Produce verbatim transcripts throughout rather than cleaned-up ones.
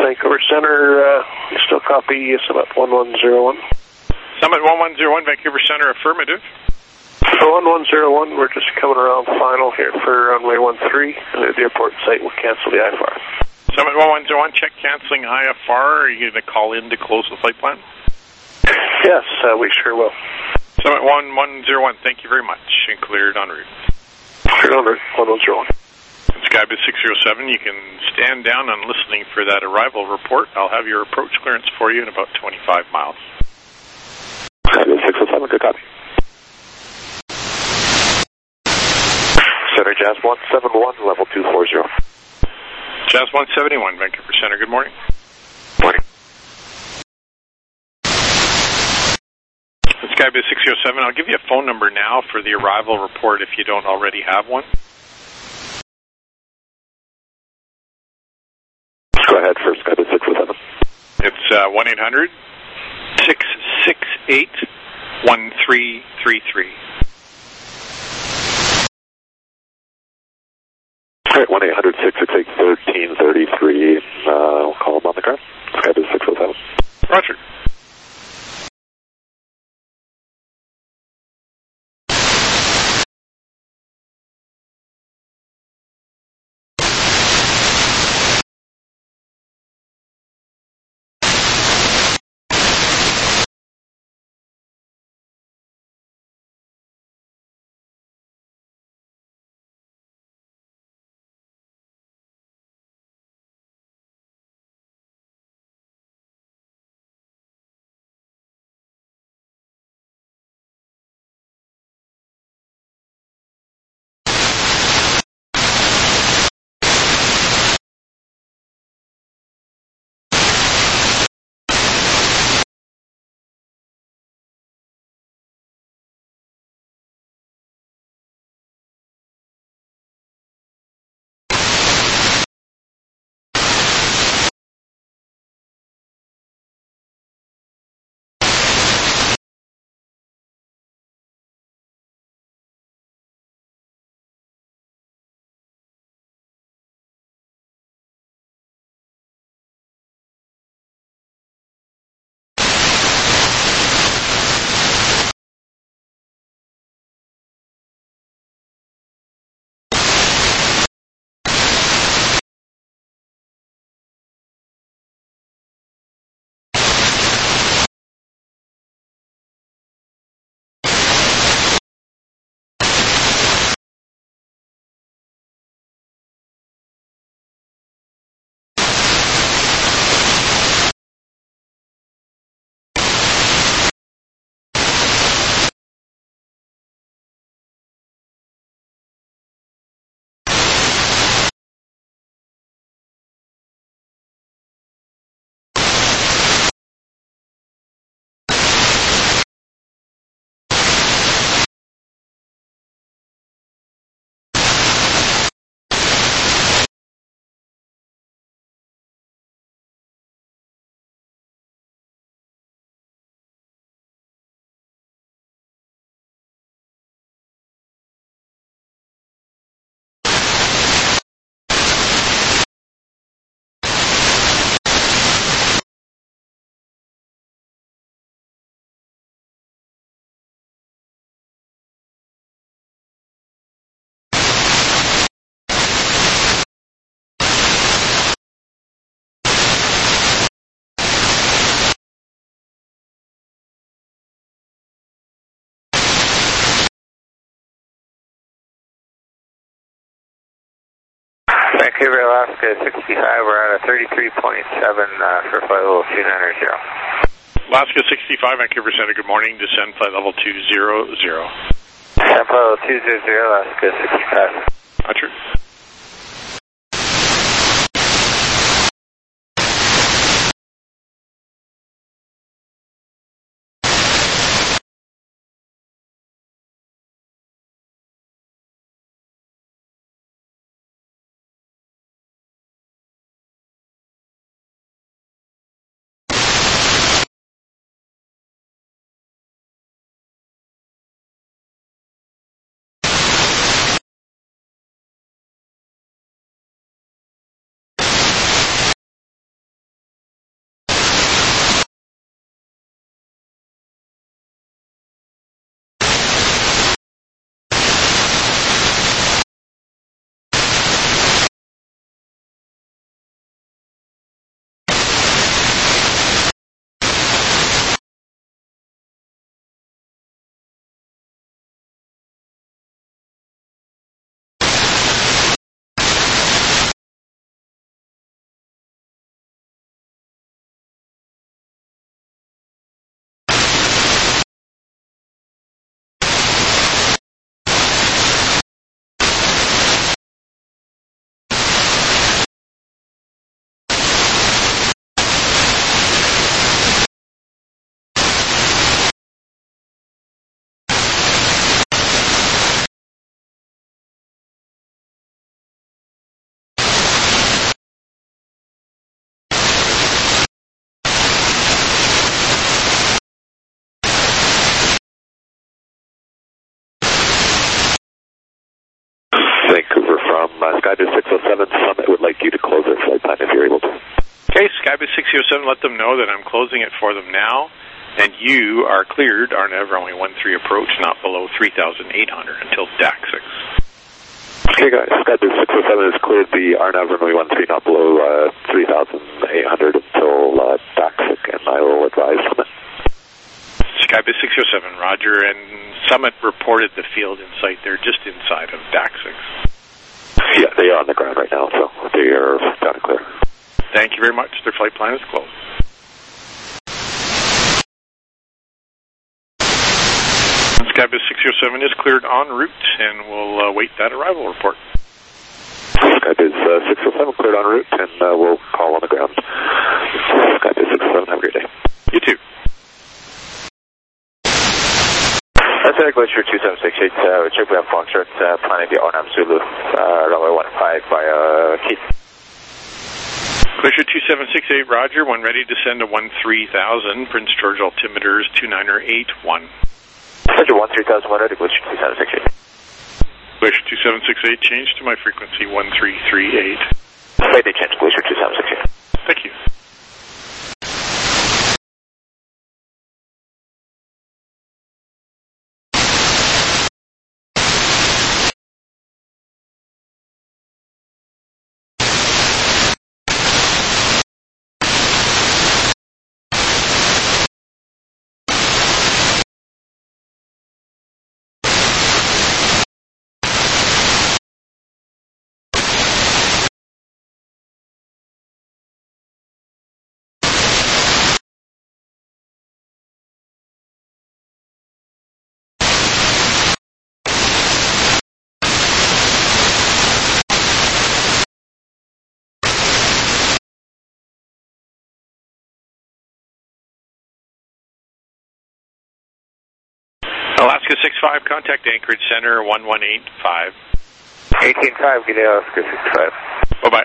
Vancouver Center, uh, you still copy Summit one one zero one. Summit one one zero one, Vancouver Center, affirmative. For one one zero one, we're just coming around final here for runway one three, and at the airport site we'll cancel the I F R. Summit one one zero one, check canceling I F R. Are you going to call in to close the flight plan? Yes, uh, we sure will. Summit one one zero one, thank you very much, and cleared en route. Cleared en route, one one zero one. Skybus six zero seven, you can stand down on listening for that arrival report. I'll have your approach clearance for you in about twenty-five miles. Skybus six zero seven, good copy. Center Jazz one seven one, level two four zero. Jazz one seventy-one, Vancouver Center, good morning. Morning. Skybus six zero seven, I'll give you a phone number now for the arrival report if you don't already have one. Go ahead for Skybus six zero seven. It's uh, one eight hundred, six six eight, one three three three. All right, one eight hundred, six six eight, one three three three. Uh, I'll call them on the ground. Skybus six zero seven. Roger. Vancouver, Alaska sixty-five, we're at a thirty-three point seven uh, for flight level two nine zero. Alaska sixty-five, Vancouver Center, good morning. Descend flight level two zero zero. Descend flight level two zero zero, Alaska sixty-five. Roger. uh, Skybus six oh seven, Summit would like you to close their flight plan if you're able to. Okay, Skybus six oh seven, let them know that I'm closing it for them now, and you are cleared, R N A V runway one three approach, not below three thousand eight hundred until D A C six. Okay guys, Skybus six oh seven has cleared the R N A V runway one three, not below uh, three thousand eight hundred until uh, D A C six, and I will advise Summit. Skybus six oh seven, roger, and Summit reported the field in sight. They're just inside of D A C six. Yeah, they are on the ground right now, so they are down and clear. Thank you very much. Their flight plan is closed. Skybus six oh seven is cleared en route, and we'll uh, wait that arrival report. Skybus uh, six oh seven cleared en route, and uh, we'll call on the ground. Skybus six oh seven, have a great day. You too. That's Air Glacier two seven six eight, uh, check we have Foxtrot, uh, planning the O N A M Zulu, uh, runway one five by uh, Keith. Glacier two seven six eight, roger, when ready to send a one three thousand, Prince George altimeters two niner eight one. Roger, one three thousand, one ready, Glacier two seven six eight. Glacier two seven six eight, change to my frequency one three three eight. May they change, Glacier two seven six eight. Thank you. Alaska six five, contact Anchorage Center one one eight five. eighteen five, good day, Alaska six five. Bye-bye.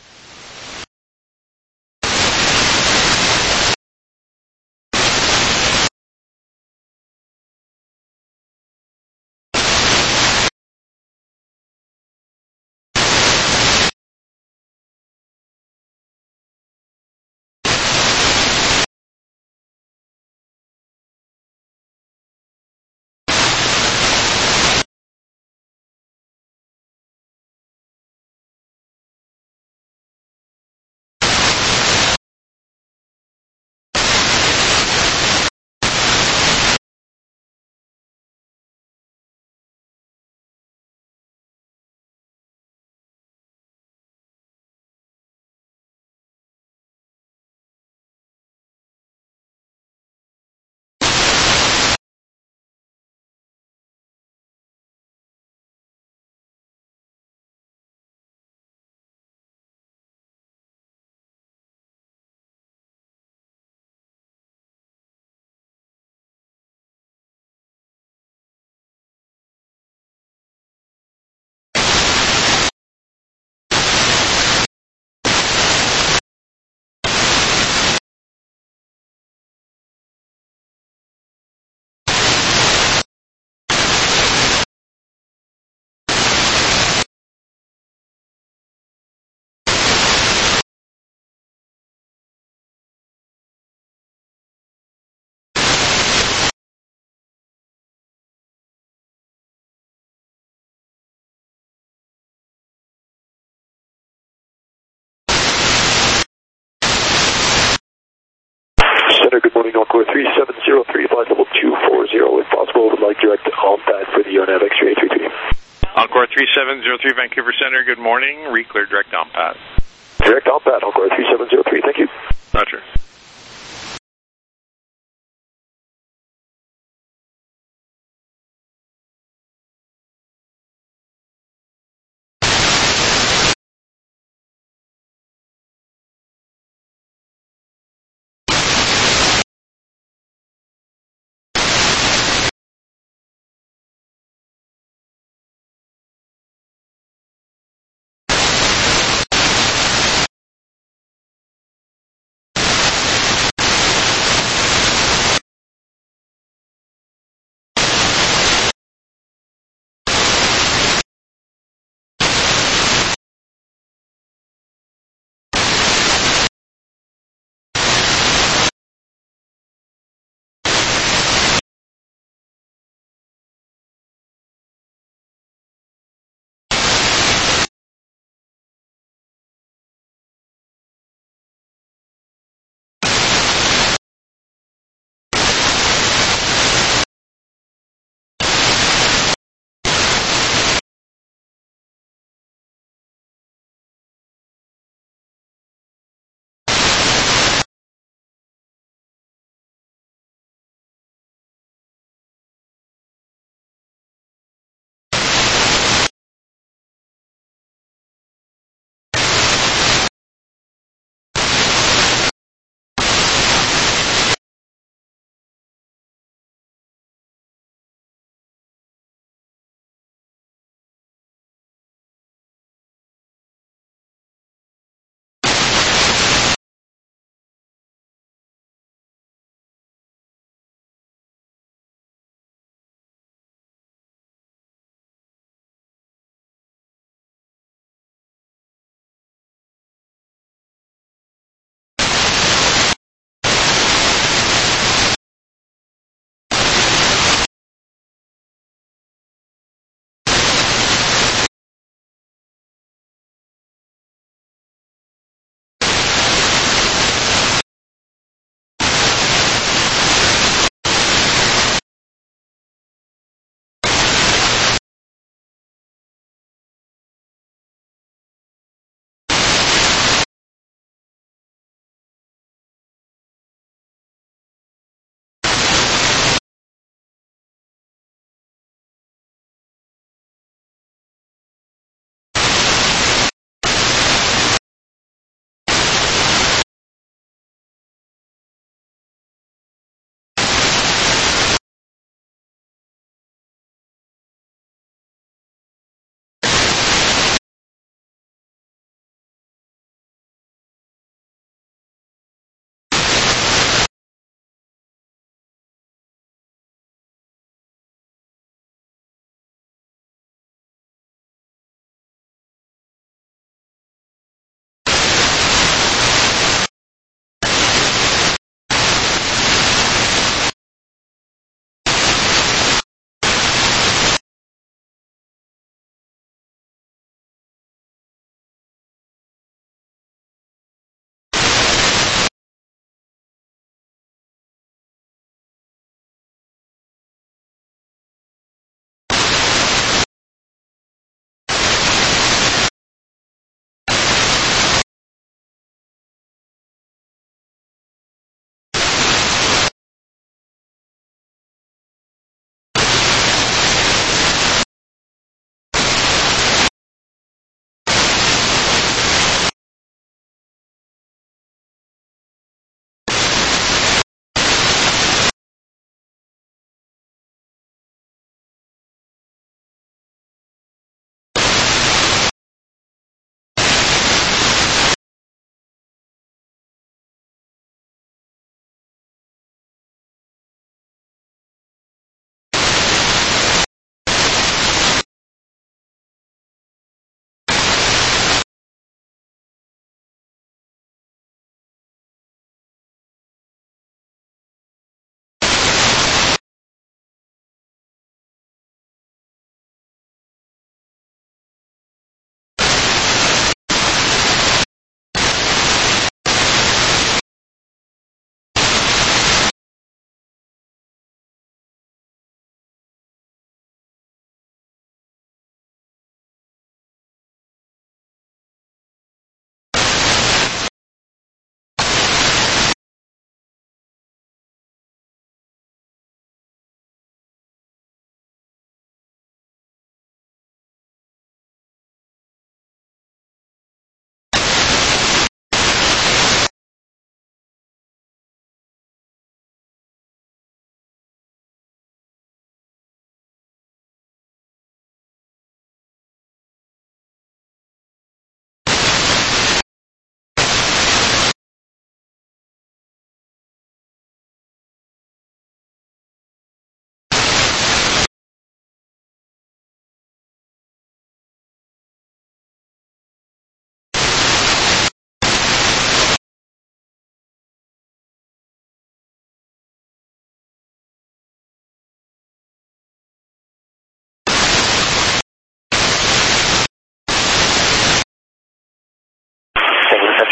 Center, good morning, Encore three seven zero three, flight level two four zero. If possible, would like direct on pad for the O N A V X-ray eight three three. Encore three seven zero three, Vancouver Center, good morning. Reclear direct on pad. Direct on pad, Encore three seven zero three, thank you. Roger.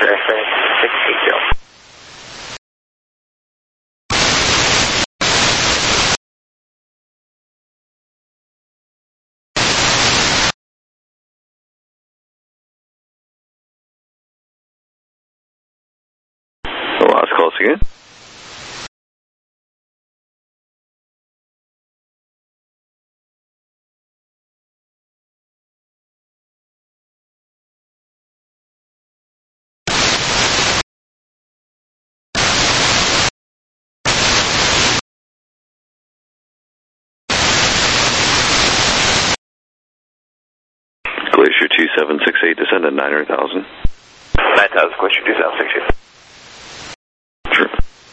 Roger, Airsprint six eight zero. Last call again. Glacier two seven six eight, descend at nine thousand. nine thousand, Glacier two seven six eight. Sure.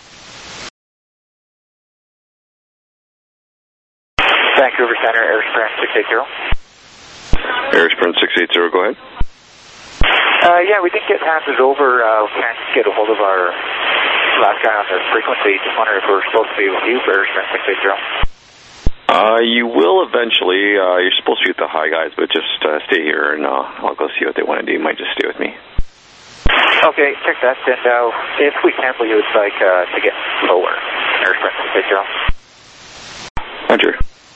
Vancouver Center, Airsprint six eight zero. Airsprint six eight zero, go ahead. Uh, yeah, we didn't get passes over. Uh, we can't get a hold of our last guy on the frequency. Just wondering if we're supposed to be with you for Airsprint six eight zero. Uh, you will eventually. Uh, you're supposed to be with the high guys, but just uh, stay here and uh, I'll go see what they want to do. You might just stay with me. Okay, check that. And uh, if we cancel you, it's like uh, to get lower. Airsprint six eight zero. Roger.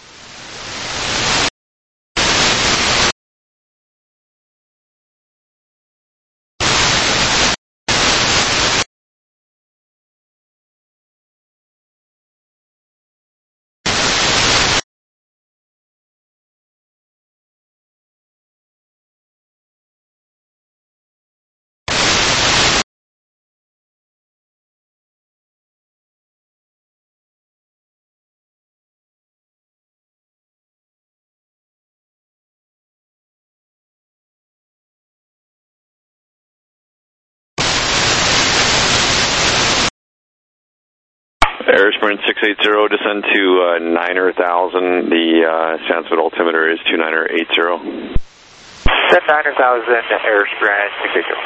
Airsprint six eight zero, descend to uh, nine thousand. The uh, Sandswood altimeter is two nine eight zero. Set nine thousand, Airsprint six eight zero.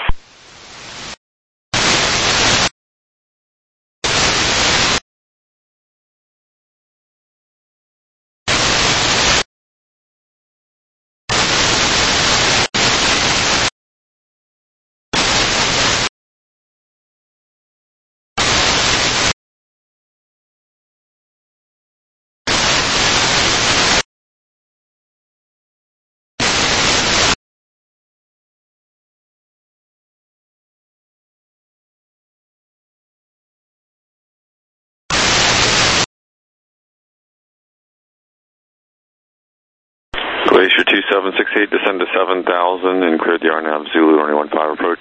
Glacier two seven six eight, descend to seven thousand and clear the R N A V Zulu runway one five approach.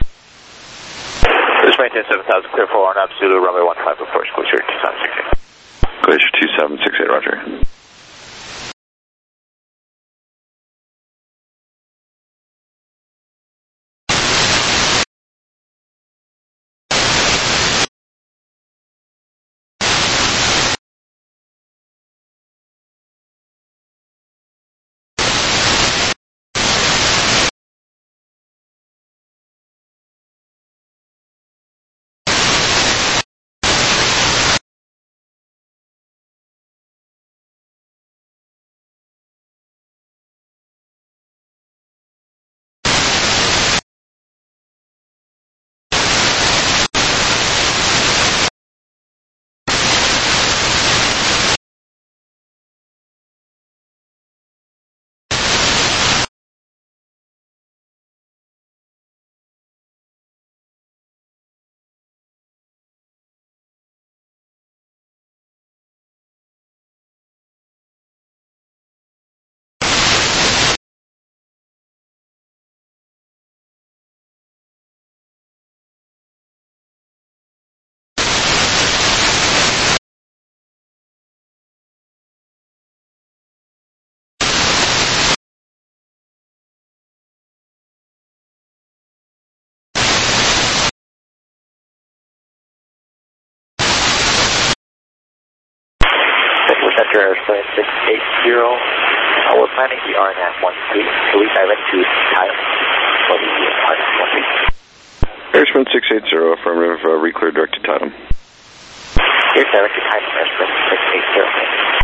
This maintain seven thousand, clear for R N A V Zulu runway one five approach, Glacier two seven six eight. Glacier two seven six eight, roger. Center Airsprint six eight zero. Uh, we're planning the R N A V one three. So we direct to Thailand for the R N A V one three. Airsprint six eight zero, affirmative, uh, reclear direct to Tatum. Here's direct to Thailand, Airsprint six eight zero.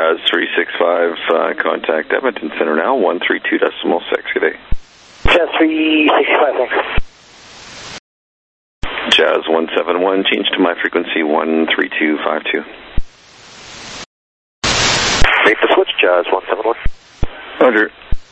Jazz three six five, uh, contact Edmonton Center now, one three two decimal six, good day. Jazz three six five, thanks. Jazz one seven one, change to my frequency, one three two five two. Make the switch, Jazz one seven one. Roger.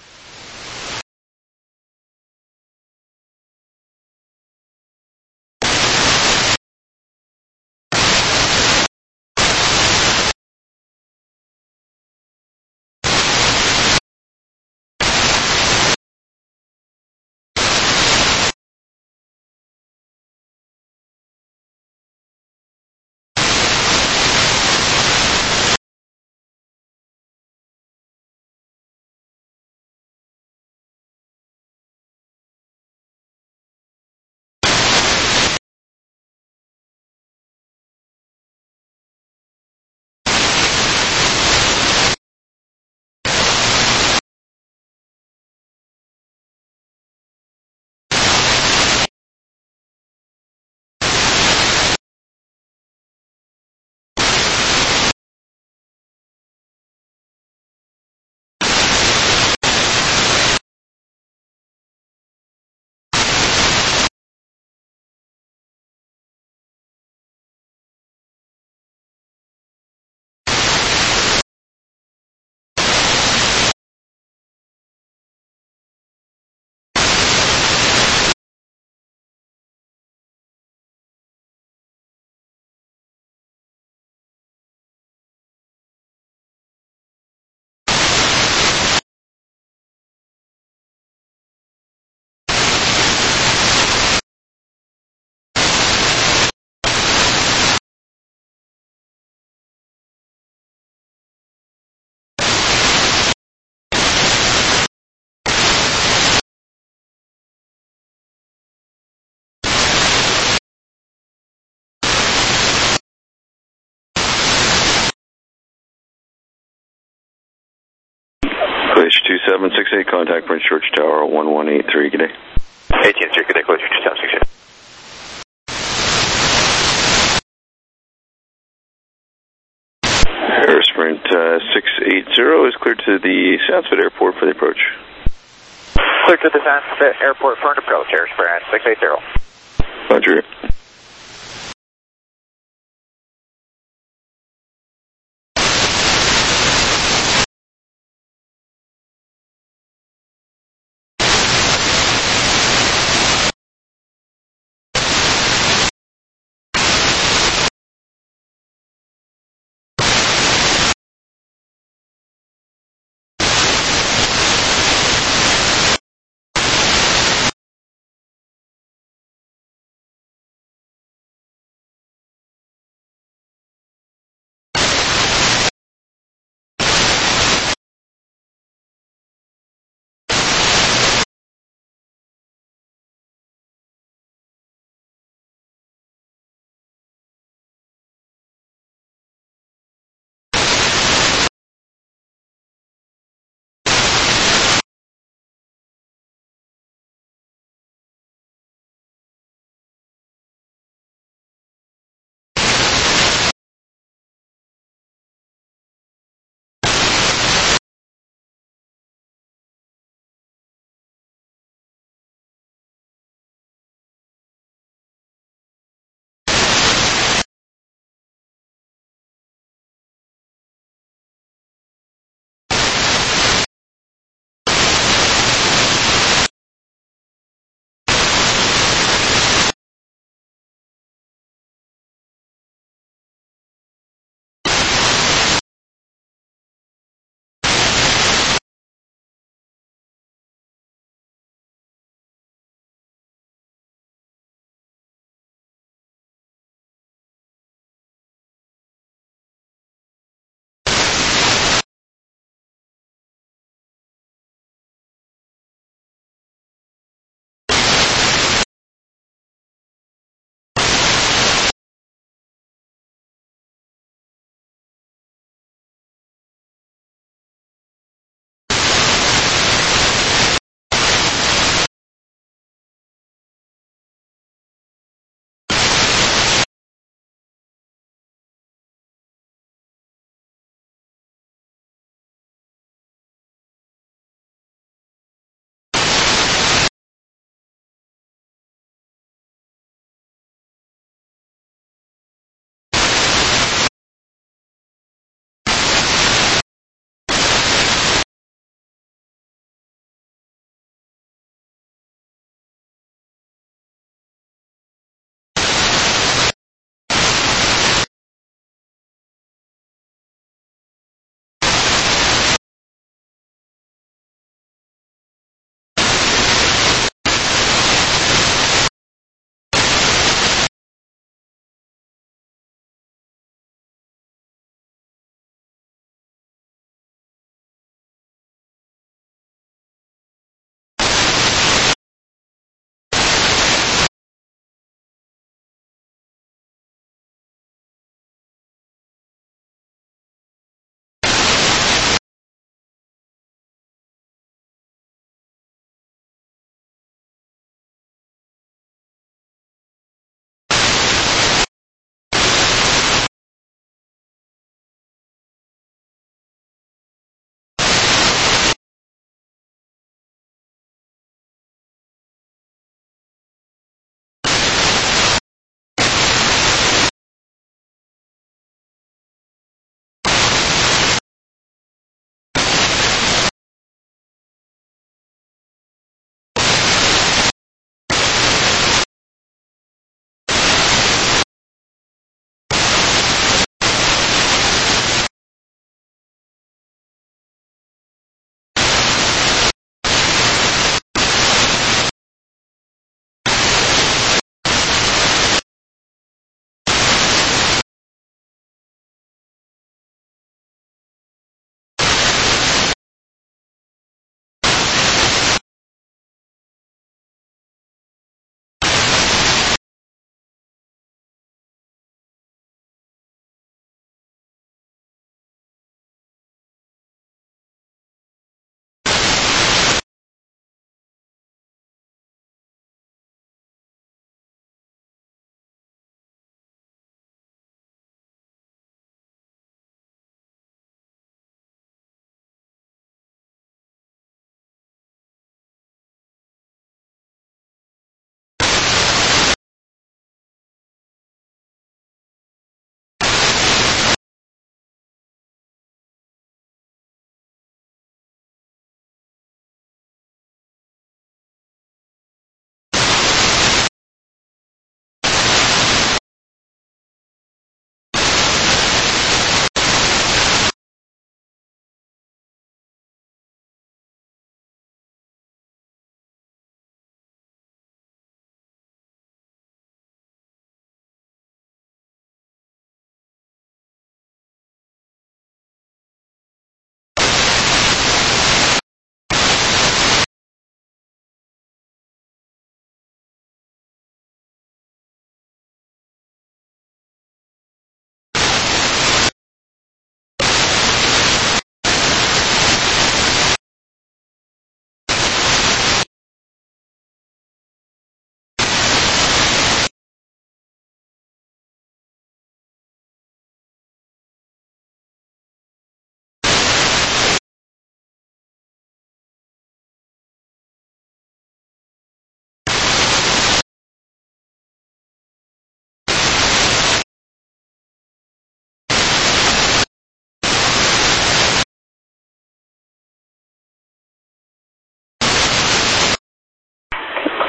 Glacier two seven six eight, contact Prince George Tower, one one eight three, good day. eighteen three, good day, Glacier two seven six eight. Air Sprint uh, six eight zero is cleared to the Sansford Airport for the approach. Clear to the Sansford Airport for an approach, Air Sprint six eight zero. Roger.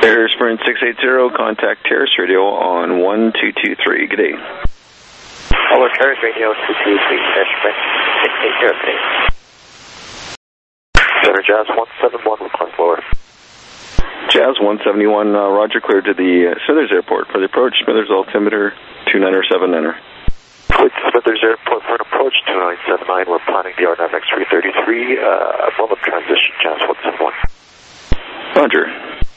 Air Sprint six eighty, contact Terrace Radio on one two two three. Good day. Hello, Terrace Radio two two three, Air Sprint six eighty, good day. Center Jazz one seven one, request lower. Jazz one seventy-one, uh, Roger, cleared to the uh, Smithers Airport for the approach. Smithers altimeter two niner seven niner. With Smithers Airport for an approach two nine seven nine, we're planning the R N A V X three thirty-three, uh, moment transition, Jazz one seven one. Roger.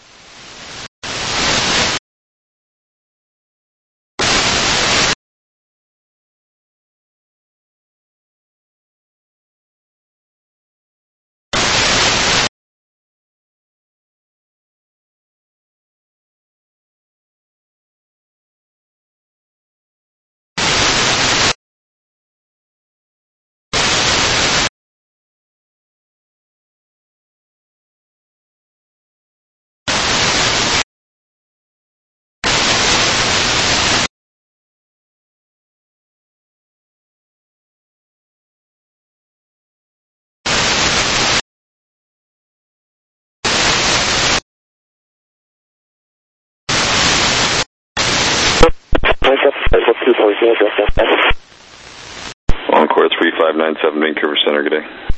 Encore three five nine seven, Vancouver Center, good day.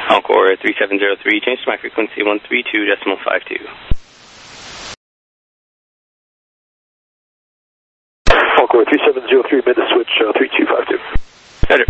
Encore three seven zero three, change to my frequency one three two decimal five two. Encore three seven zero three, mid to switch uh, three two five two. Better.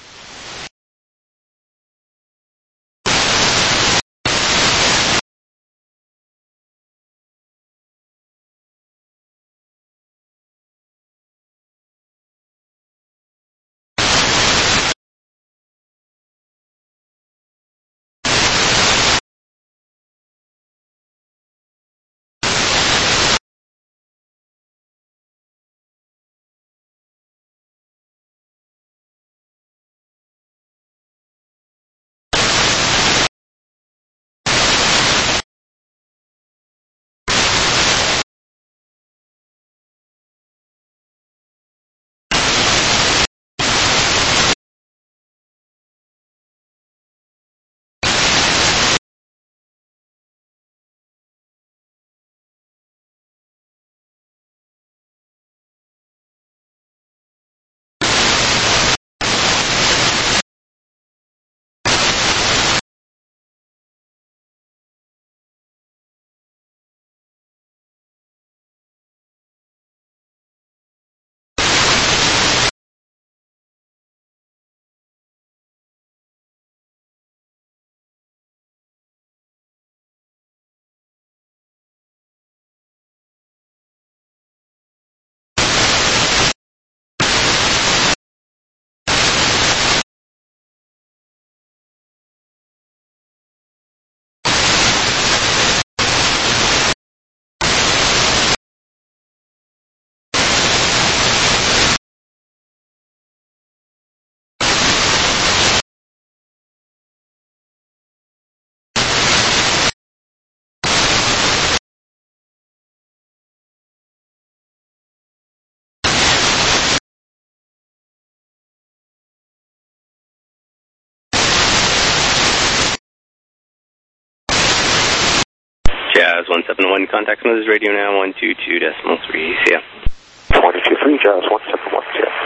Jazz one seven one, contact Mother's Radio now, one two two decimal three, see ya. one two three, Jazz one seven one, see ya.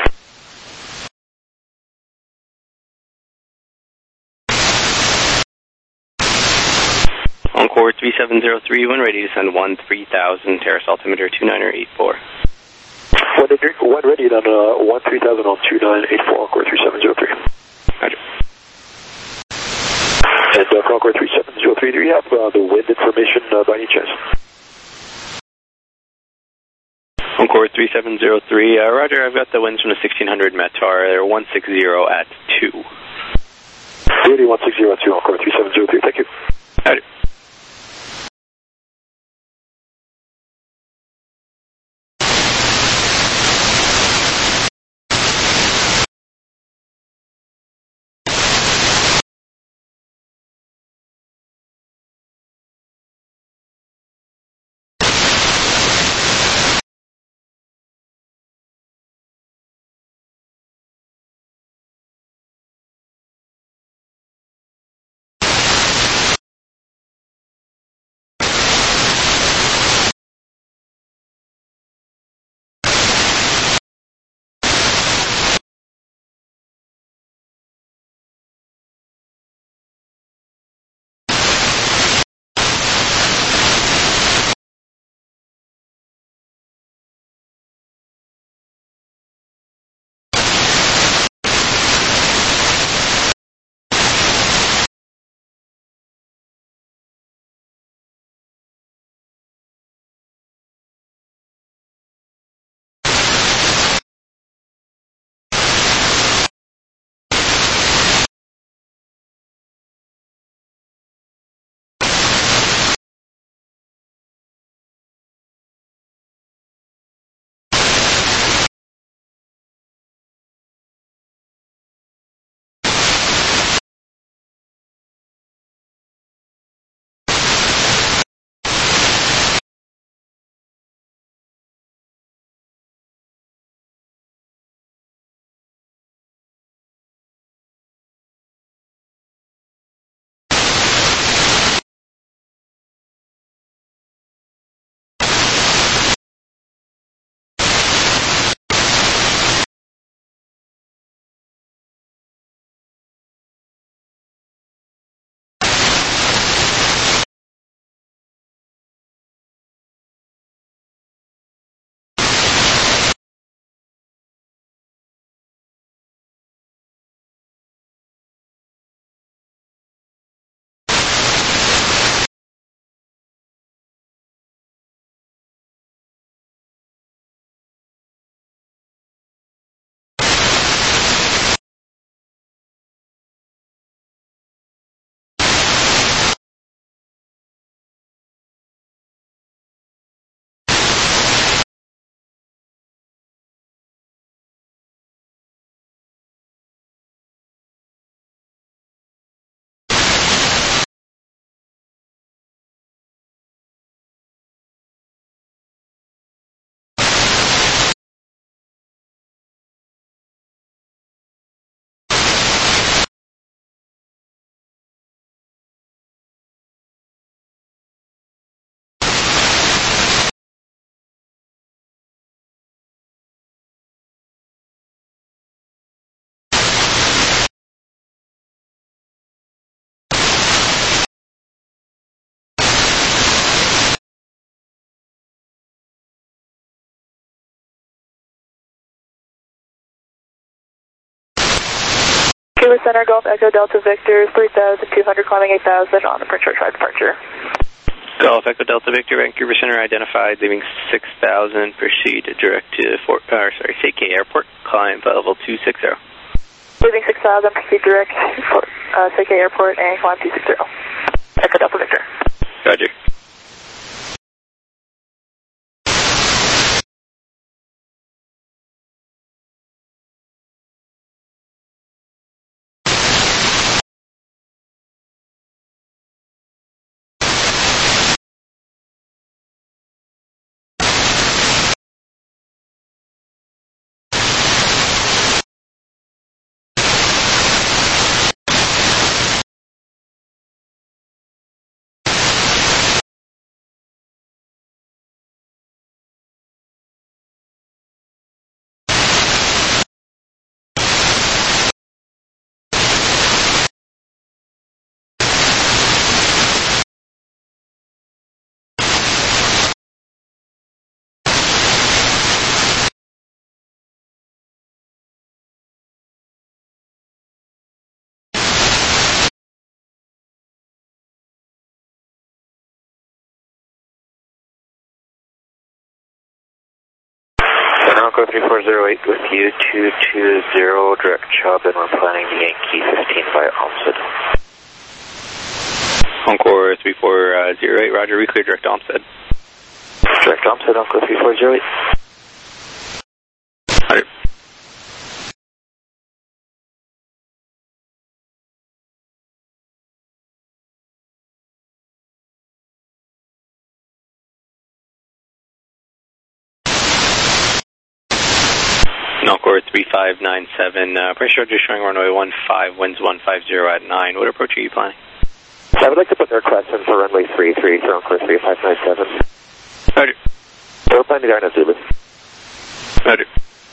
Encore three seven zero three, when ready to send one three thousand, terrace altimeter two nine eight four. When, when ready on uh, one three thousand on two nine eight four, Encore three seven zero three. Roger. And uh, Encore three seven zero three, do you have uh, the wind information uh, by any chance? Encore three seven zero three, uh, Roger, I've got the winds from the sixteen hundred Metar, they're one sixty at two. Really one sixty at two, Encore three seven zero three, thank you. Roger. Vancouver Center, Golf Echo Delta Victor, three thousand two hundred, climbing eight thousand on the Prince George Drive departure. Golf Echo Delta Victor, Vancouver Center identified, leaving six thousand, proceed direct to Fort, or sorry, C K Airport, climb level two sixty. Leaving six thousand, proceed direct for uh, C K Airport and climb two sixty. Echo Delta Victor. Roger. Echo three four zero eight with you, two two zero, direct Chubb, and we're planning the Yankee fifteen by Olmsted. Encore three four zero eight, roger, we clear direct Olmsted. Direct Olmsted, Echo three four zero eight. Roger. Encore three five nine seven, uh, Prince George is showing runway one five, winds one five zero at nine. What approach are you planning? So I would like to put the request in for runway three three for Encore three five nine seven. Roger. So we're planning the Arnav Zulu. Roger.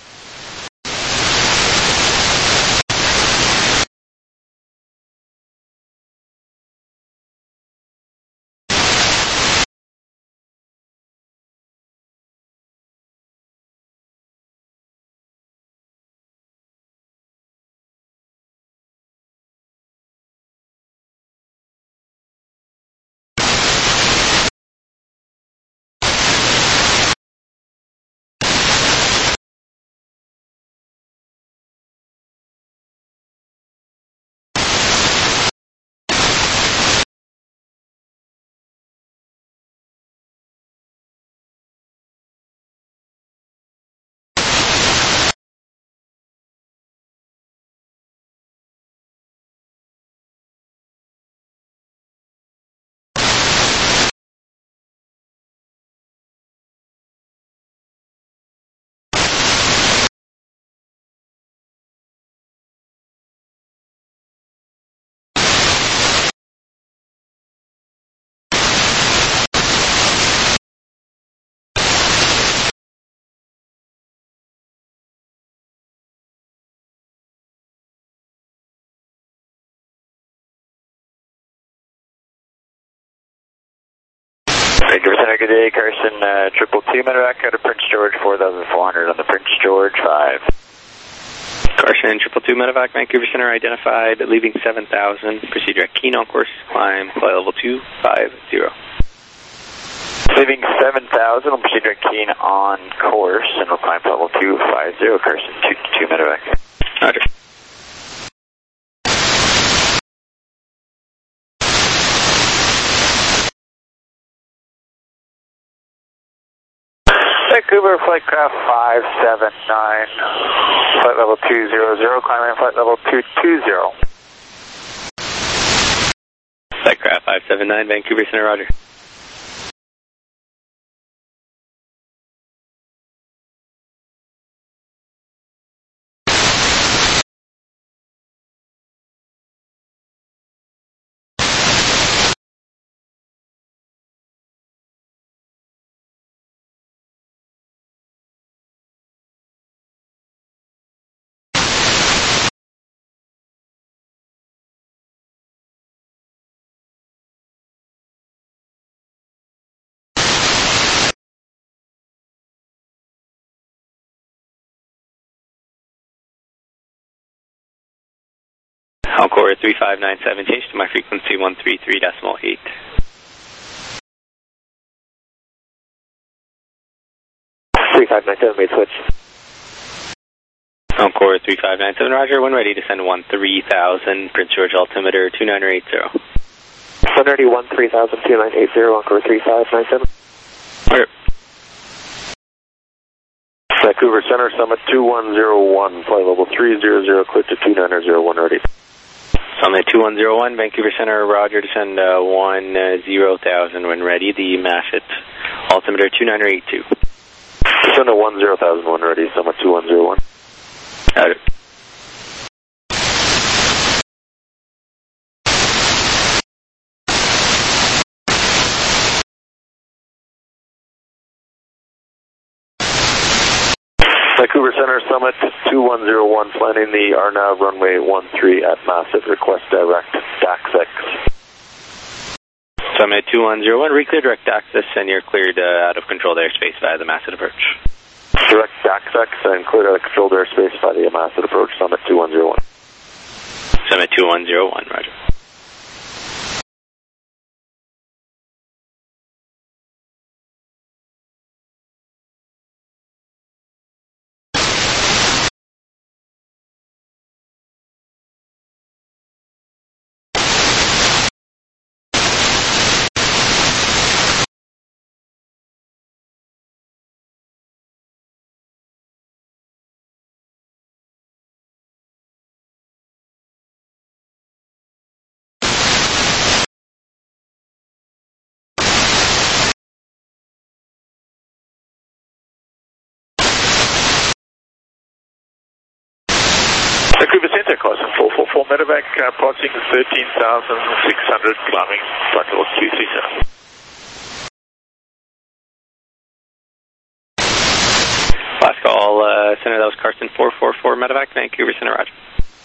Vancouver Center, good day, Carson, uh, triple two, medevac out of Prince George, four thousand four hundred on the Prince George five. Carson, triple two, medevac, Vancouver Center identified, leaving seven thousand, proceed direct Keen on course, climb, flight level two five zero. Leaving seven thousand, we'll proceed direct Keen on course, and we'll climb level two five zero, Carson, two two, medevac. Roger. Vancouver, flight craft five seven nine, flight level two zero zero, climbing flight level two two zero. Flight craft five seven nine, Vancouver Center, roger. Encore three five nine seven, change to my frequency one three three decimal eight. three five nine seven, made switch. Encore three five nine seven, roger, when ready to send one three thousand, Prince George altimeter two nine eight zero. Sunny one three thousand, two nine eight zero, Encore three five nine seven. Okay. Vancouver Center, Summit two one zero one, flight level three zero zero, clear to two nine zero one, ready. Summit two one zero one, Vancouver Center, roger, to send uh, one zero thousand when ready, the Massett altimeter two nine eight two. Send a one zero thousand one, ready, Summit two one zero one. Got it. Vancouver Center, Summit two one zero one, planning the R N A V runway one three at Massive, request direct D A X X. Summit two one zero one, re-clear direct access, and you're cleared uh, out of controlled airspace via the Massett approach. Direct D A X X and cleared out of controlled airspace via the Massett approach, Summit two one zero one. Summit two one zero one, roger. Vancouver Center, class four four four medevac, uh, approaching thirteen thousand six hundred, climbing flight level two three seven. Last call, uh, Center, that was Carson four four four medevac, Vancouver Center, roger.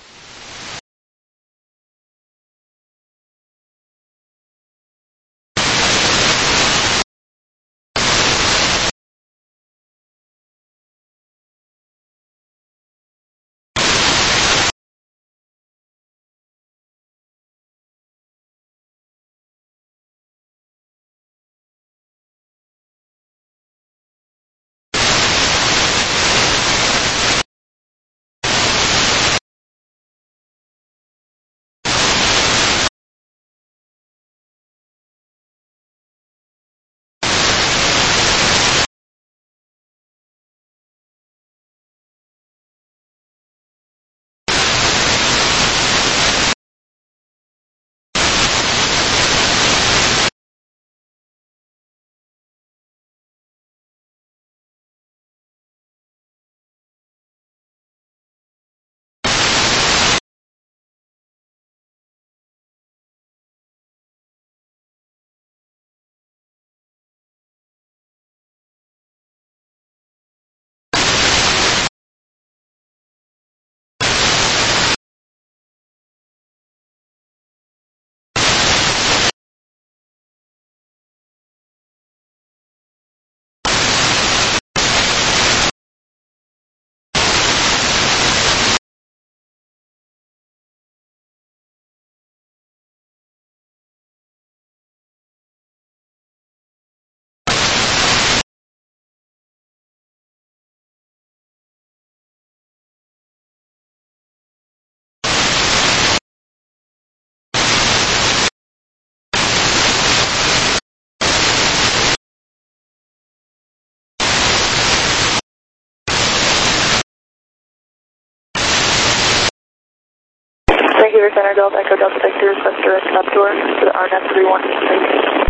Vancouver Center, Delta Echo Delta Victor, request direct up tour to the R N F three one six.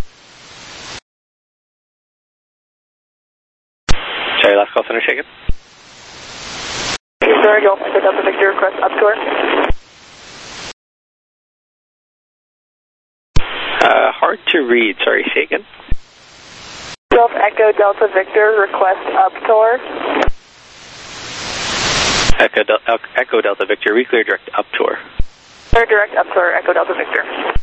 Sorry, last call, Center, shaken. Vancouver Center, Delta Echo Delta Victor, request up tour. Uh, hard to read, sorry, shaken. Delta Echo Delta Victor, request up tour. Echo, Del Echo Delta Victor, re-clear direct up tour. Direct up tour, Echo Delta Victor.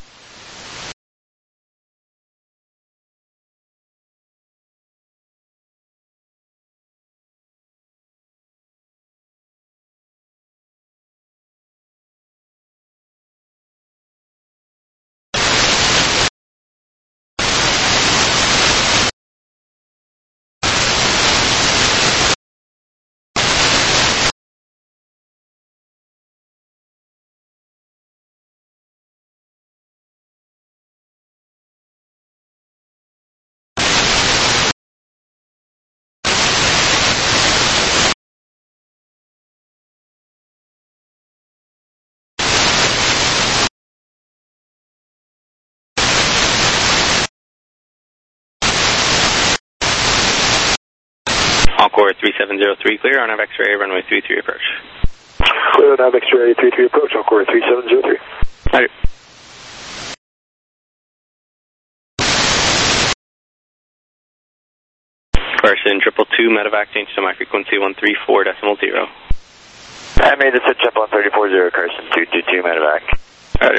Encore three seven zero three, clear, R N A V X-ray, runway three three approach. Clear, R N A V X-ray three three approach, Encore three seven zero three. Roger. Carson, triple two, medevac, change to my frequency one three four decimal zero. I made the switch up on three four zero, Carson, two two two, medevac. Roger.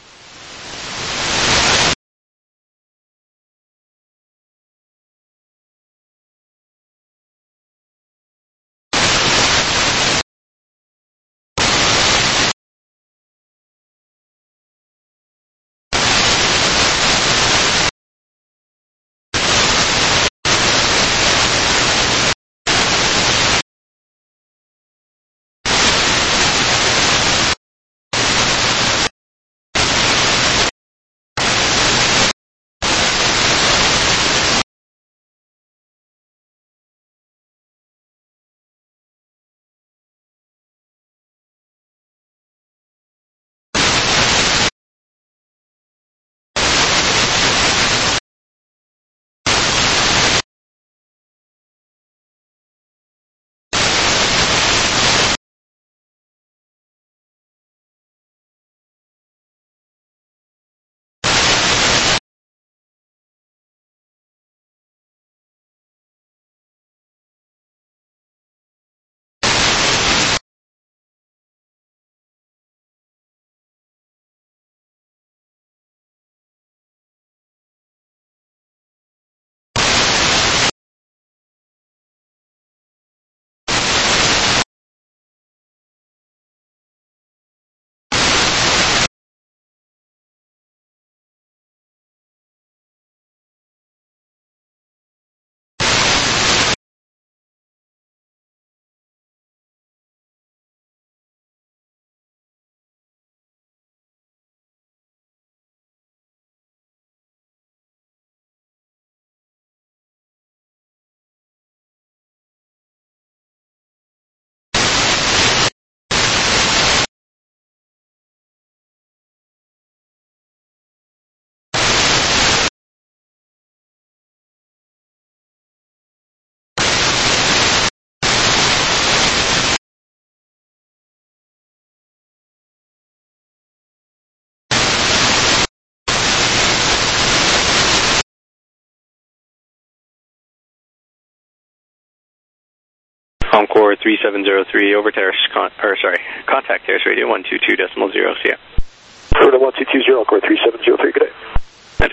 Encore three seven zero three, over terrace, con or sorry, contact terrace radio one two two decimal zero, see ya. Florida one two two zero, Encore three seven zero three, good day. Roger.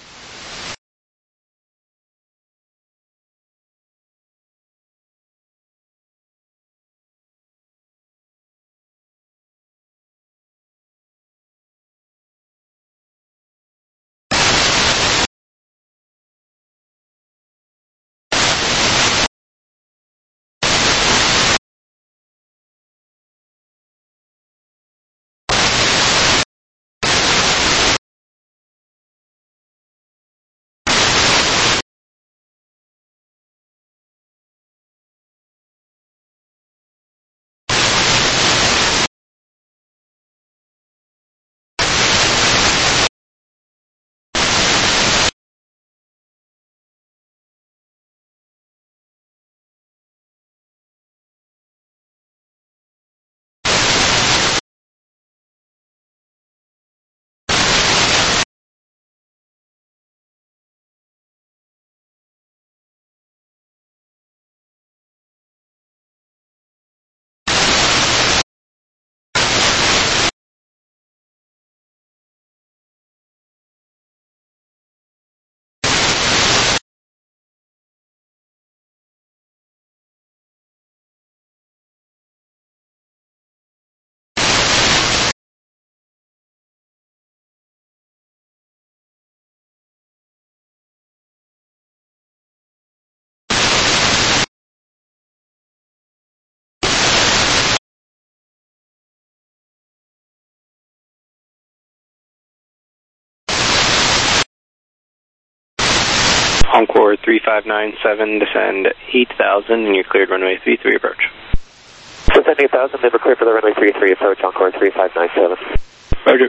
Encore three five nine seven, descend eight thousand, and you're cleared runway three three approach. Descend eight thousand, never clear for the runway three three approach, Encore three five nine seven. Roger.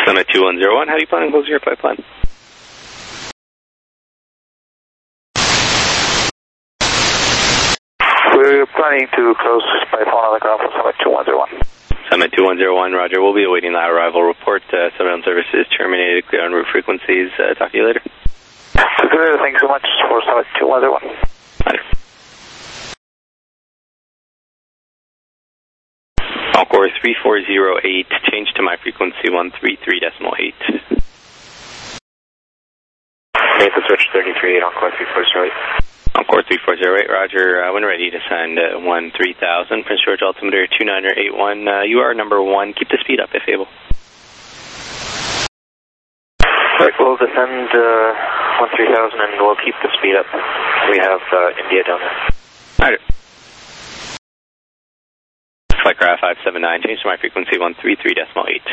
Summit two one zero one, how do you plan on closing your pipeline? We're planning to close pipeline on the ground for Summit two one zero one. Summit two one zero one, roger. We'll be awaiting that arrival report. Uh, Southbound service is terminated, clear on route frequencies. Uh, talk to you later. Good, thanks so much for Summit two one zero one. Later. Encore three four zero eight, change to my frequency one three three decimal eight. Made the switch thirty-three eight, Encore three four zero eight. Encore three four zero eight, roger. Uh, when ready to send uh, one three thousand, Prince George altimeter two nine eight one. Uh, you are number one. Keep the speed up if able. Right, we'll descend uh, one three thousand and we'll keep the speed up. We have uh, India down there. Roger. Flightcraft five seven nine, change to my frequency one three three decimal eight.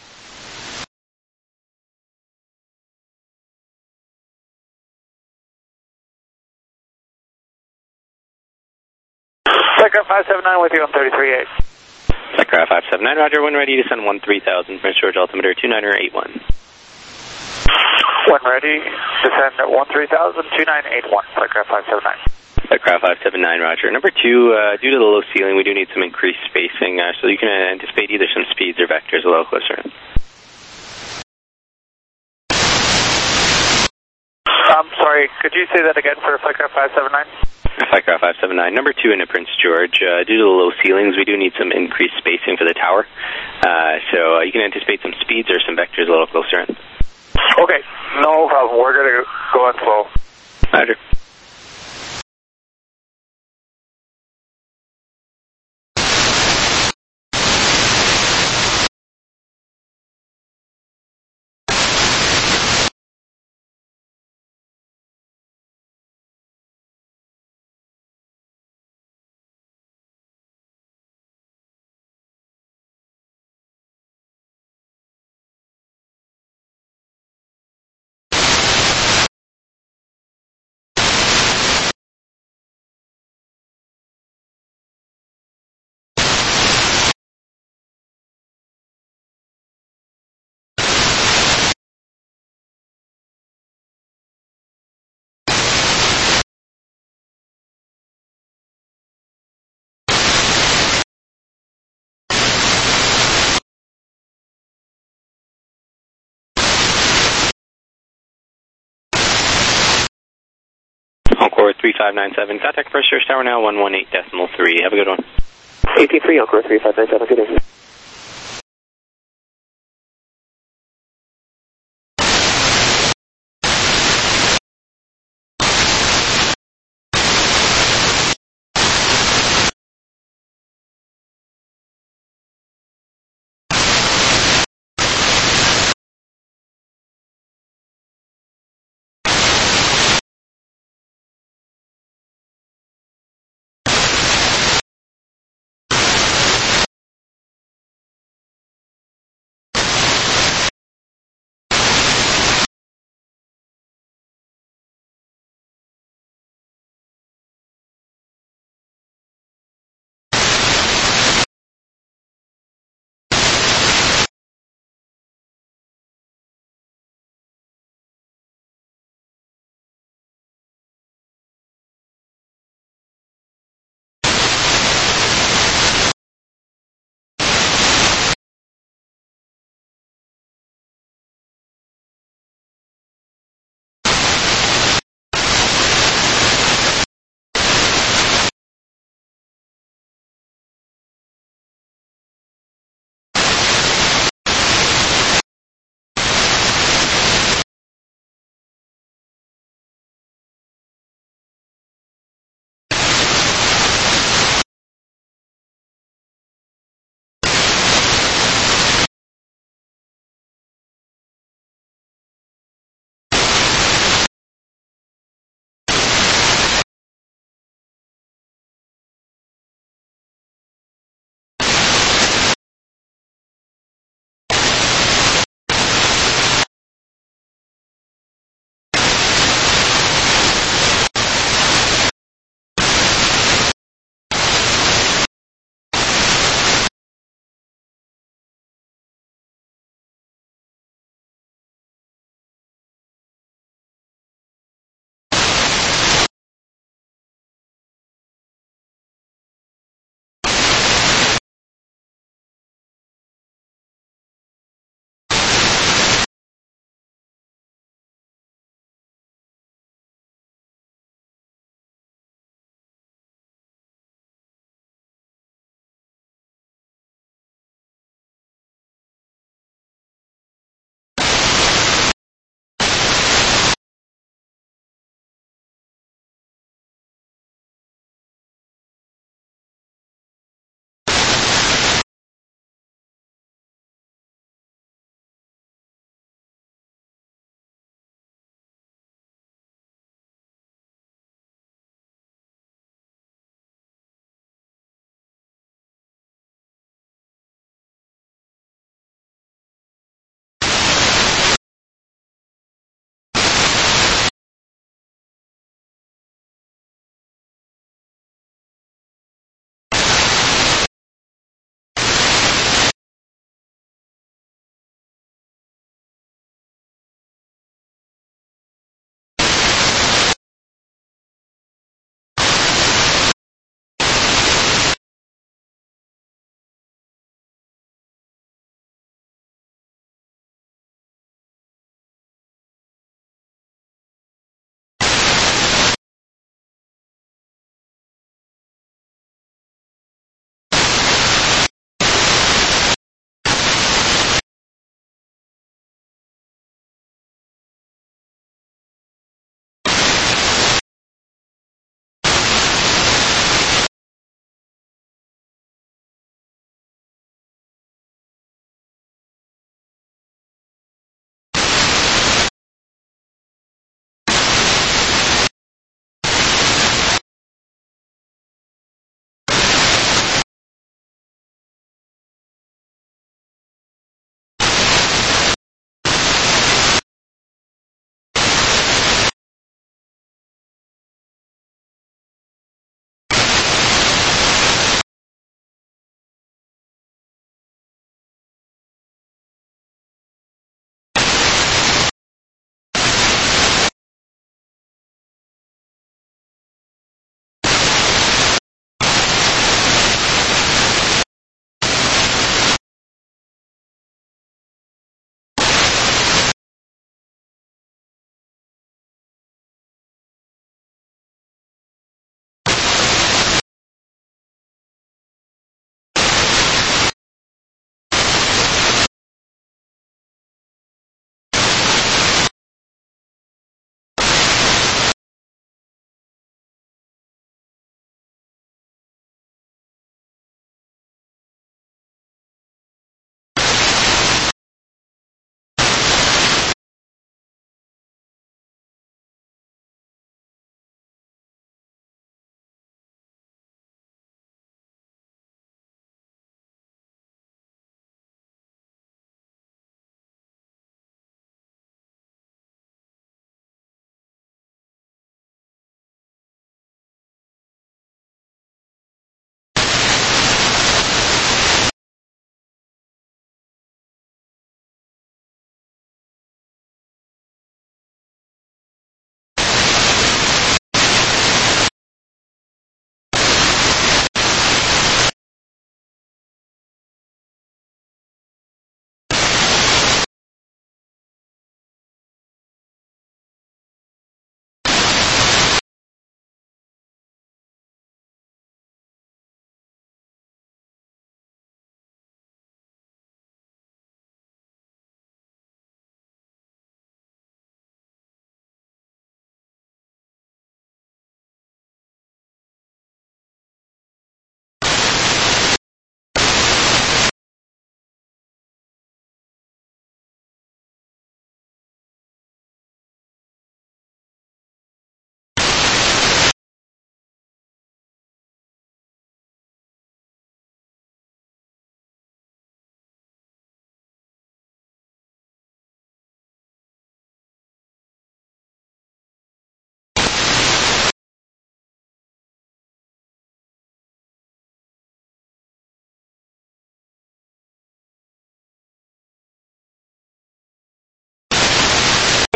Flightcraft five seven nine with you on thirty-three eight. Flightcraft five seven nine, roger. When ready to send one three thousand, Prince George altimeter two nine eight one. When ready, descend at one three thousand, two nine eight one, Flightcraft five seven nine. Flightcraft five seven nine, roger. Number two, uh, due to the low ceiling, we do need some increased spacing, uh, so you can anticipate either some speeds or vectors a little closer in. I'm sorry, could you say that again for Flightcraft five seven nine? Flightcraft five seven nine, number two into Prince George. Uh, due to the low ceilings, we do need some increased spacing for the tower, uh, so uh, you can anticipate some speeds or some vectors a little closer in. Okay, no problem. We're going to go on slow. Roger. Encore three five nine seven, contact Prince George Tower now, one one eight decimal three. Have a good one. eighteen three, Encore three five nine seven, good evening.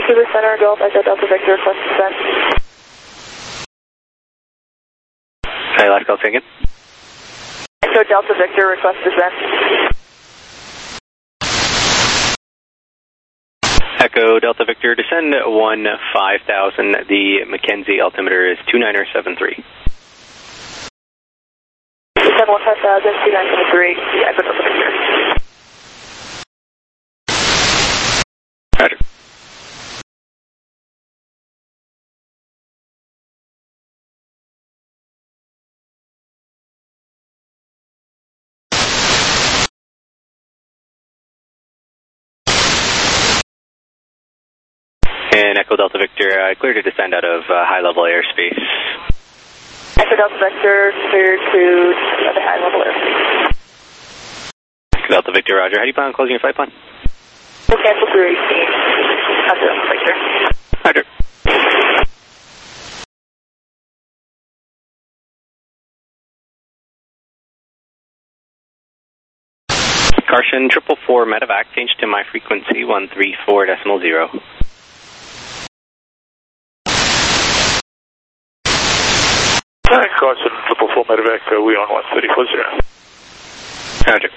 Vancouver Center, Golf Echo Delta Victor, request descent. Hey, last call, second. Echo Delta Victor, request descent. Echo Delta Victor, descend one five thousand. The Mackenzie altimeter is two nine seven three. Descend one five thousand, two nine seven three, Echo Delta Victor. Roger. And Echo Delta Victor, uh, clear to descend out of uh, high-level airspace. Echo Delta Victor, clear to the high-level airspace. Echo Delta Victor, roger. How do you plan on closing your flight plan? We'll cancel through eighteen. Echo Delta Victor. Roger. Carson, triple four medevac, change to my frequency, one three four decimal zero. Carson, triple four medevac, uh, we on one thirty four zero. Roger.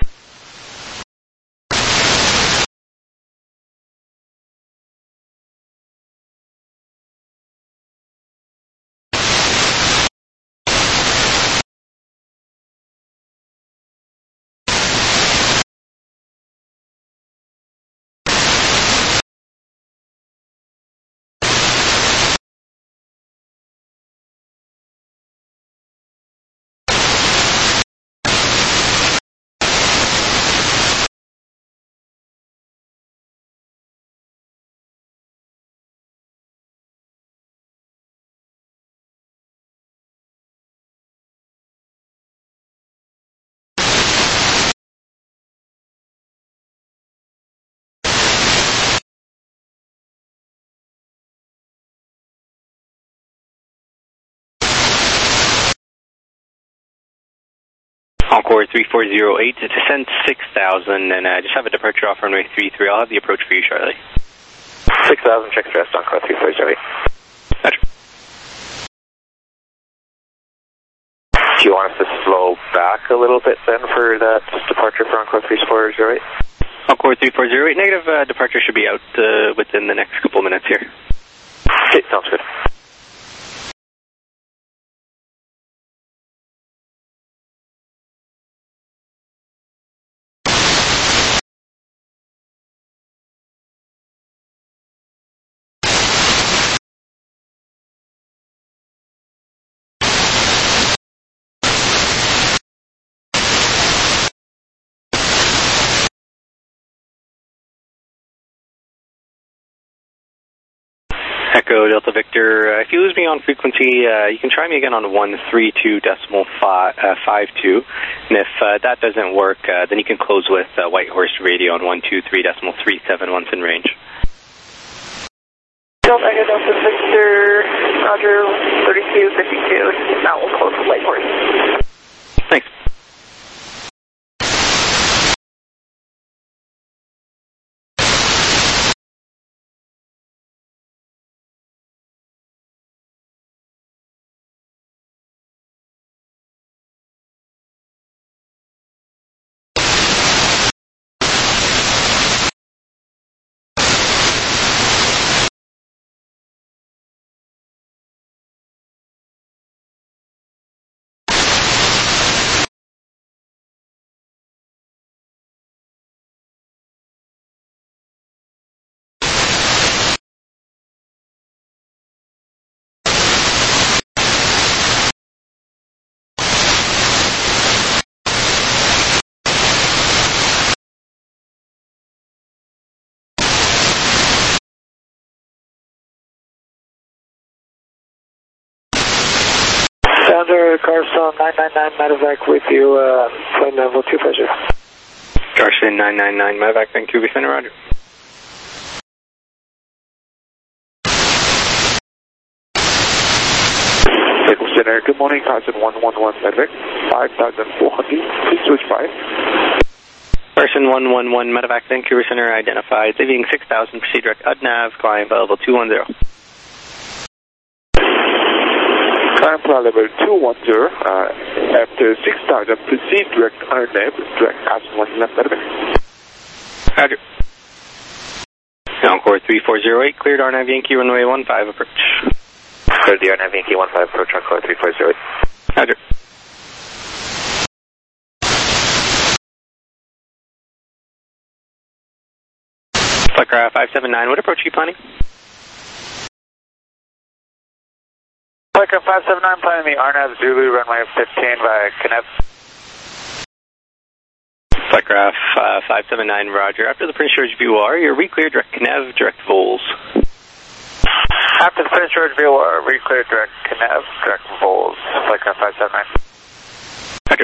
Encore three four zero eight, descent six thousand, and uh, just have a departure off runway three three. I'll have the approach for you shortly. six thousand, check stress, Encore three four zero eight. Roger. Do you want us to slow back a little bit then for that departure for Encore three four zero eight? Encore three four zero eight, negative uh, departure should be out uh, within the next couple minutes here. Okay, sounds good. Echo Delta Victor, uh, if you lose me on frequency, uh, you can try me again on one three two decimal five two, and if uh, that doesn't work, uh, then you can close with uh, Whitehorse Radio on one two three decimal three seven once in range. Delta Echo Delta Victor, Roger, thirty-two fifty-two, now we'll close with Whitehorse. Thanks. Sounder, Carson nine nine nine medevac with you, uh, flight level two five zero. Carson nine nine nine medevac, Vancouver Center, roger. Vancouver Center, good morning, Carson one one one medevac, five thousand four hundred, please switch five. Person one one one, Medevac, Vancouver Center identified, leaving six thousand, proceed direct U D N A V, climb level two one zero. Climb flight level two one zero, uh, after six thousand, proceed direct R N A V, direct Aspen one left Medevac. Roger. Encore three four zero eight, cleared R N A V Yankee runway one five approach. Cleared the R N A V Yankee one five approach, Encore three four zero eight. Roger. Flight five seven nine, what approach are you planning? Flight five seven nine, planning the R N A V Zulu runway fifteen via Connect. Flightcraft uh, five seven nine, Roger. After the Prince George V O R, you're re-cleared direct Cnev, direct Vols. After the Prince George V O R, re-cleared direct Cnev, direct Vols. Flightcraft five seven nine. Roger.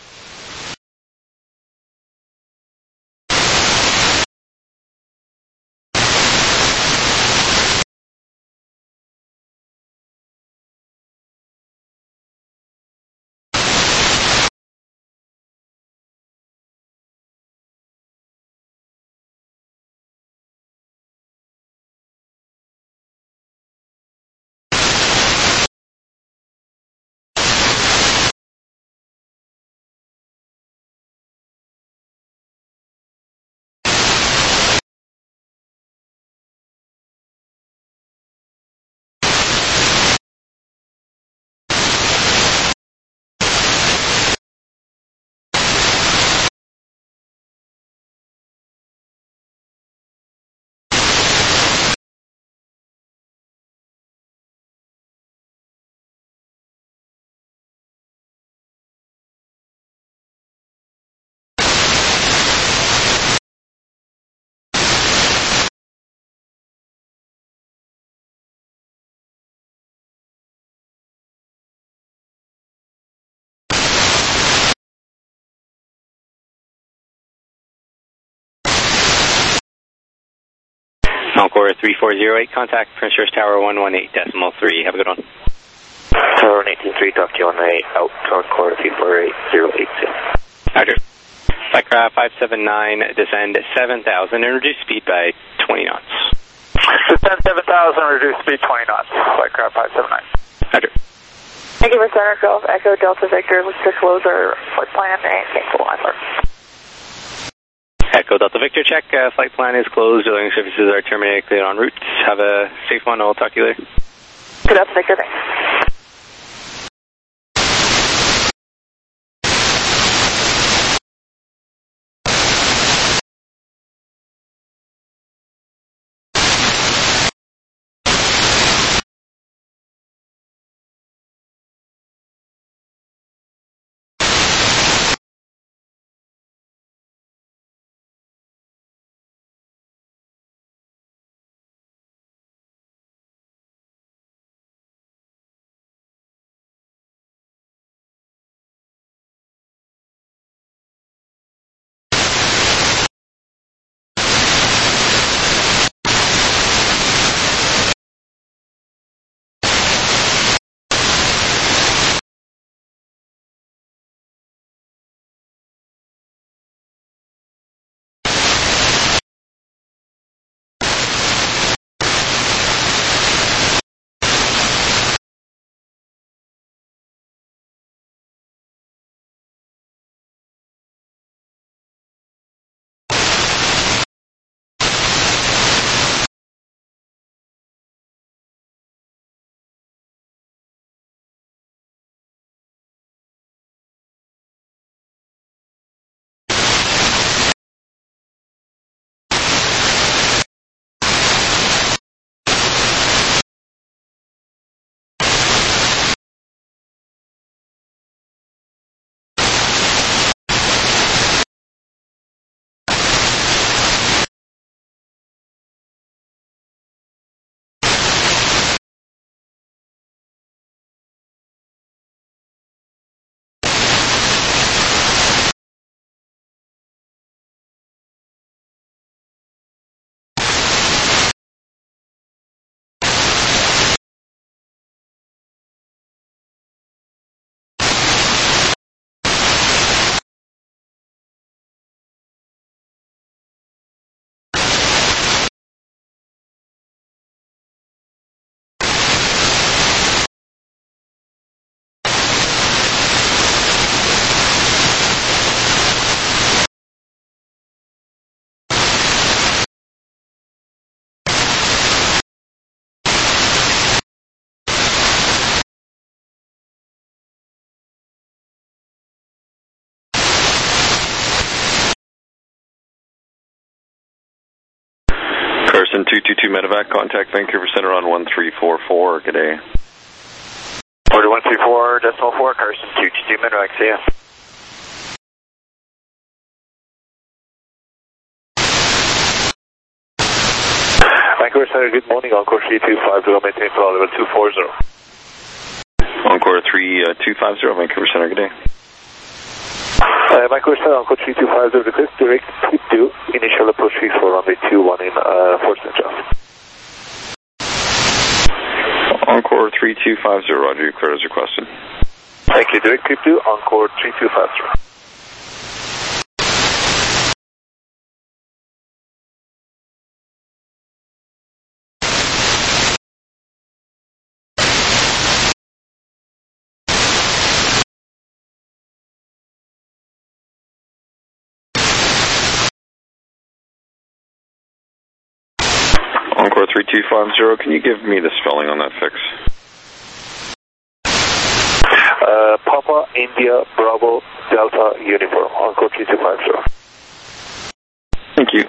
Encore three four zero eight, contact Prince George Tower one one eight decimal three. Have a good one. Tower one eighteen three, talk to you on the way out, Encore three four eight zero eight two. Roger. Flightcraft five seven nine, descend seven thousand and reduce speed by twenty knots. Descend seven thousand, reduce speed twenty knots. Flightcraft five seven nine. Roger. Thank you for Center Golf, Echo Delta Victor, let's disclose our flight plan and cancel line work. Echo Delta Victor, check. Uh, flight plan is closed. Dealing services are terminated. Cleared en route. Have a safe one. I'll talk to you later. Good Delta Victor, thanks. Carson two two two Medevac, contact Vancouver Center on one three four four. Good day. forty-one three four decimal four, Carson two two two Medevac, see ya. Vancouver Center, good morning, Encore three two five zero, maintain flight level two four zero. Encore three two five zero, Vancouver Center, good day. Uh, Vancouver Center, Encore three two five zero, request direct to initial approach three four, runway two one in uh, Fort Saint John. Encore three two five zero, Roger, you cleared as requested. Thank you, direct creep to Encore three two five zero. Encore three two five zero, can you give me the spelling on that fix? Uh, Papa, India, Bravo, Delta, Uniform, Encore three two five zero. Thank you.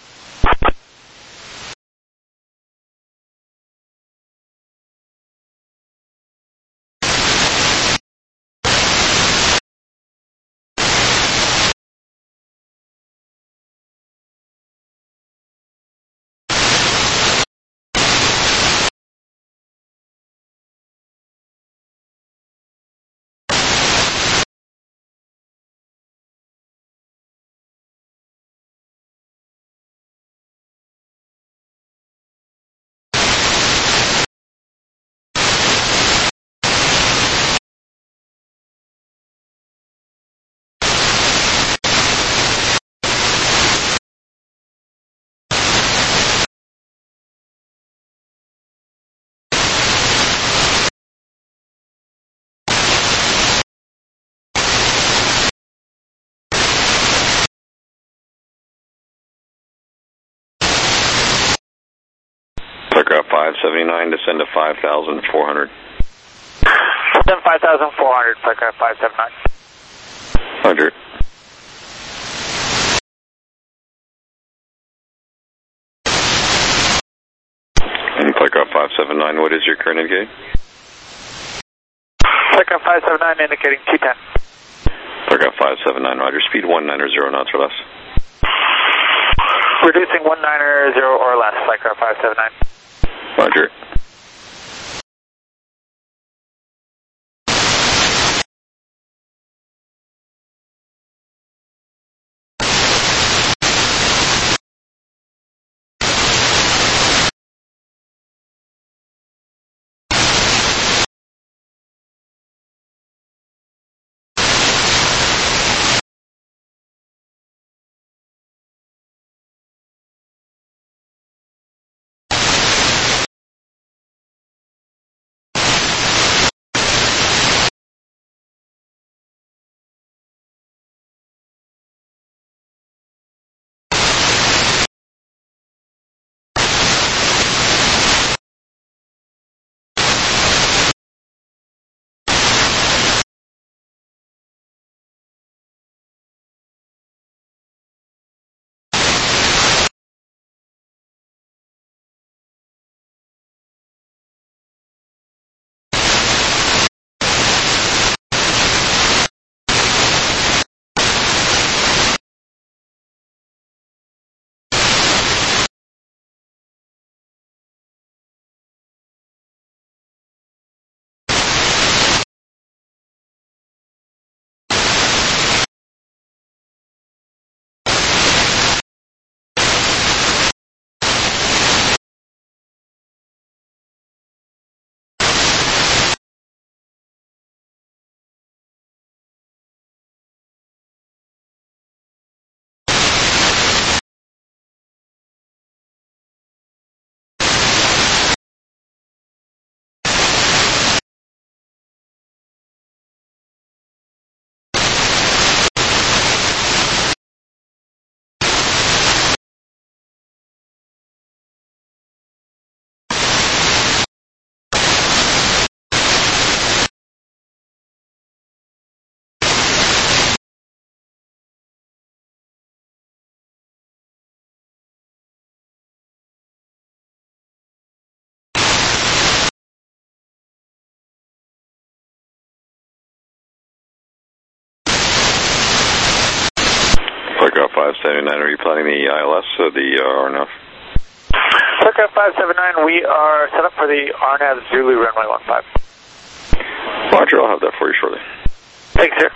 Aircraft five seventy-nine, descend to five thousand four hundred. Descend five thousand four hundred, aircraft five seventy-nine. Roger. And aircraft five seventy-nine, what is your current indicating? Aircraft five seventy-nine indicating two ten. Aircraft five seventy-nine, Roger, speed one ninety knots or less. Reducing one ninety or less, aircraft five seventy-nine. Roger. five seventy-nine, are you planning the I L S or the uh, R N F? Aircraft five seven nine, we are set up for the R N A V Zulu runway one five. Roger, I'll have that for you shortly. Thanks, sir.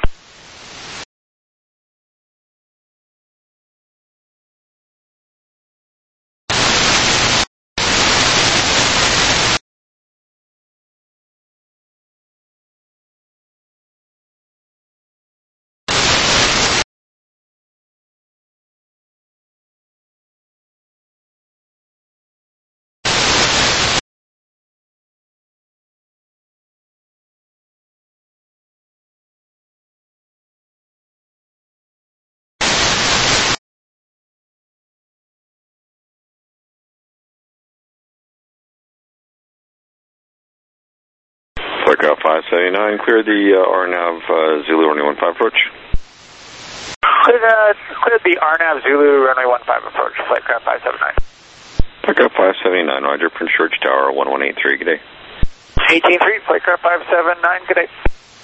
Aircraft five seventy-nine, clear the uh, R N A V uh, Zulu runway one five approach. Clear the, clear the R N A V Zulu runway one five approach, Flightcraft five seven nine. Aircraft five seventy-nine, Roger, Prince George Tower one one eight three, good day. eighteen three, Flightcraft five seven nine, good day.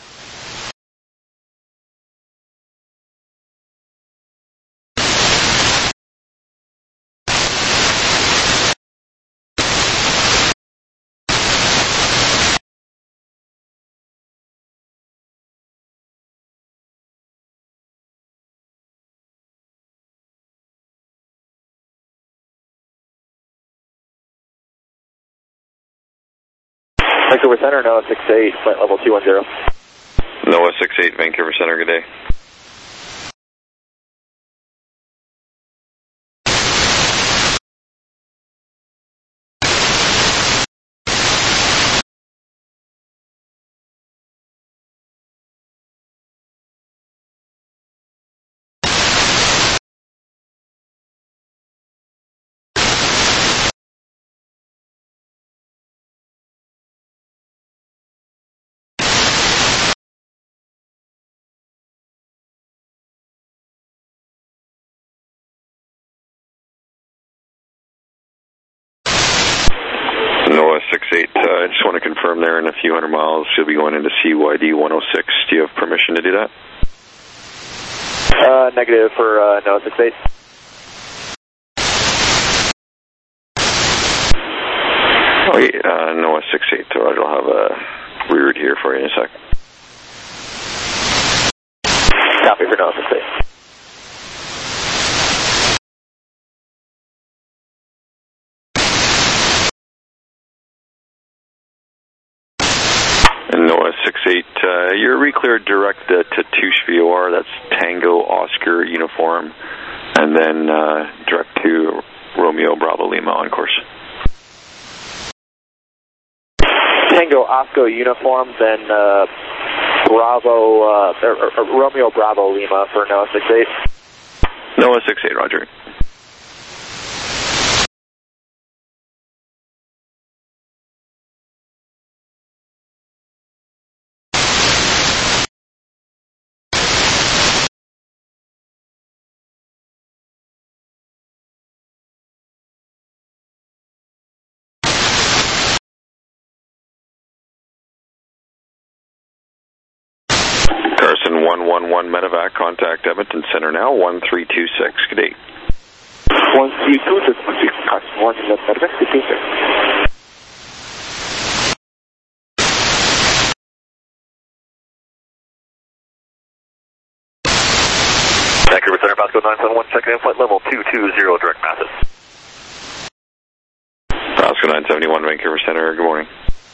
Vancouver Center, NOAA six eight, flight level two one zero. NOAA six eight, Vancouver Center, good day. NOAA six eight, uh, I just want to confirm there in a few hundred miles, you'll be going into C Y D one oh six. Do you have permission to do that? Uh, negative for uh, NOAA six eight. Oh, yeah, uh, NOAA six eight, Roger, I'll have a reroute here for you in a sec. Copy for NOAA six eight. NOAA six eight, uh, you're re-cleared direct uh, to Touche V O R, that's Tango Oscar Uniform, and then uh, direct to Romeo Bravo Lima on course. Tango Oscar Uniform, then uh, Bravo, uh, or, or Romeo Bravo Lima for NOAA six eight. NOAA six eight, Roger. Carson one one one Medevac, contact Edmonton Center now, one three two six, good day. one three two six, Carson one, Medevac, good day, sir. Vancouver Center, Vasco nine seven one, checking in, flight level two two zero, direct masses. Vasco nine seventy-one, Vancouver Center, good morning.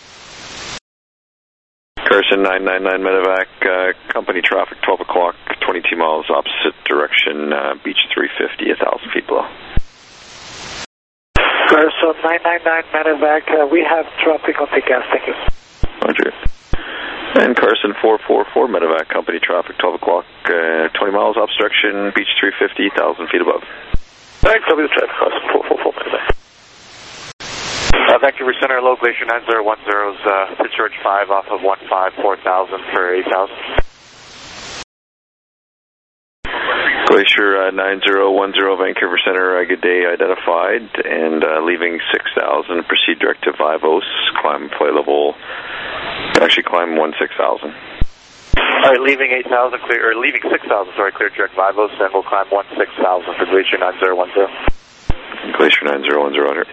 Carson nine nine nine Medevac, uh, company traffic twelve o'clock, twenty-two miles opposite direction, uh, beach three fifty, one thousand feet below. Carson nine nine nine Medevac, uh, we have traffic on the gas, thank you. Roger. And Carson four four four Medevac, company traffic twelve o'clock, uh, twenty miles opposite direction, beach three fifty, one thousand feet above. Thanks, W traffic, Carson four four four Medevac. Uh, Vancouver Center, low Glacier nine zero one zero's uh, Prince George five off of one five four thousand for eight thousand. Glacier uh, nine zero one zero, Vancouver Center, uh, good day identified, and uh, leaving six thousand, proceed direct to Vivos, climb flight level, actually climb one six thousand. Alright, leaving eight thousand, clear, or leaving six thousand, sorry, clear direct Vivos, and we'll climb one six thousand for Glacier nine zero one zero. Glacier nine zero one zero, Roger.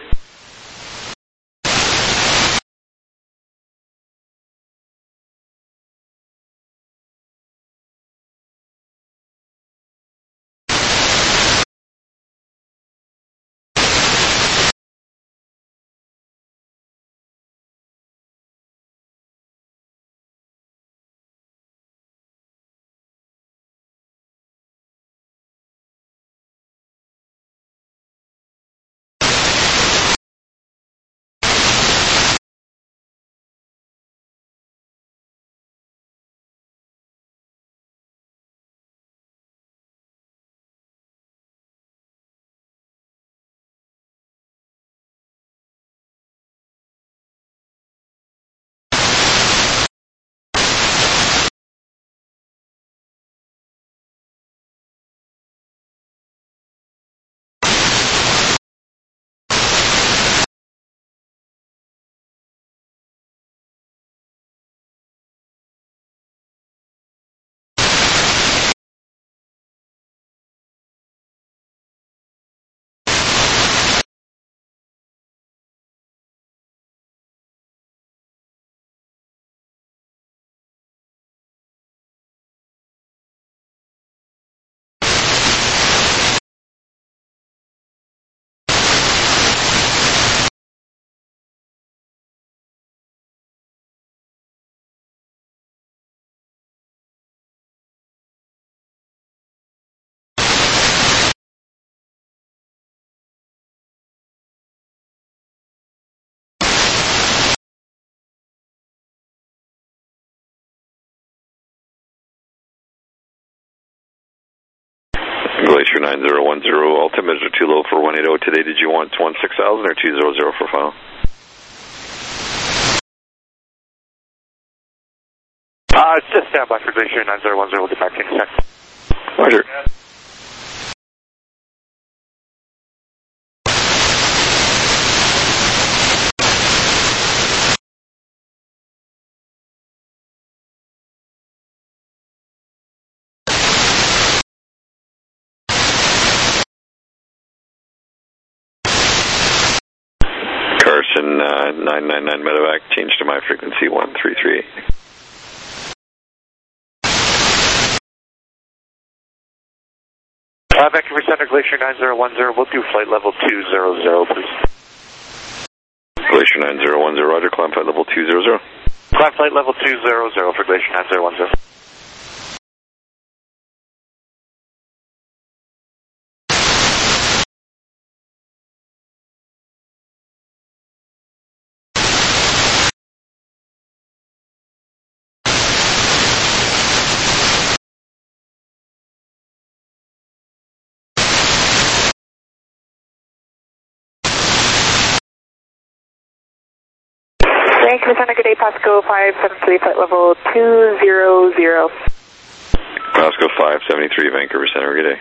Glacier nine zero one zero, altimeter too low for one eighty. Today, did you want one six thousand or two hundred for final? Uh, just stand by for Glacier nine zero one zero, we'll get back to you in a sec. Roger. Carson uh, nine nine nine medevac, change to my frequency one three three eight. Uh, Vancouver Center, Glacier nine zero one zero, we'll do flight level two hundred, please. Glacier nine zero one zero, Roger, climb flight level two hundred. Climb flight level two hundred for Glacier nine zero one zero. Vancouver Center, good day, Pasco five seven three, flight level two hundred. Pasco five seventy-three, Vancouver Center, good day.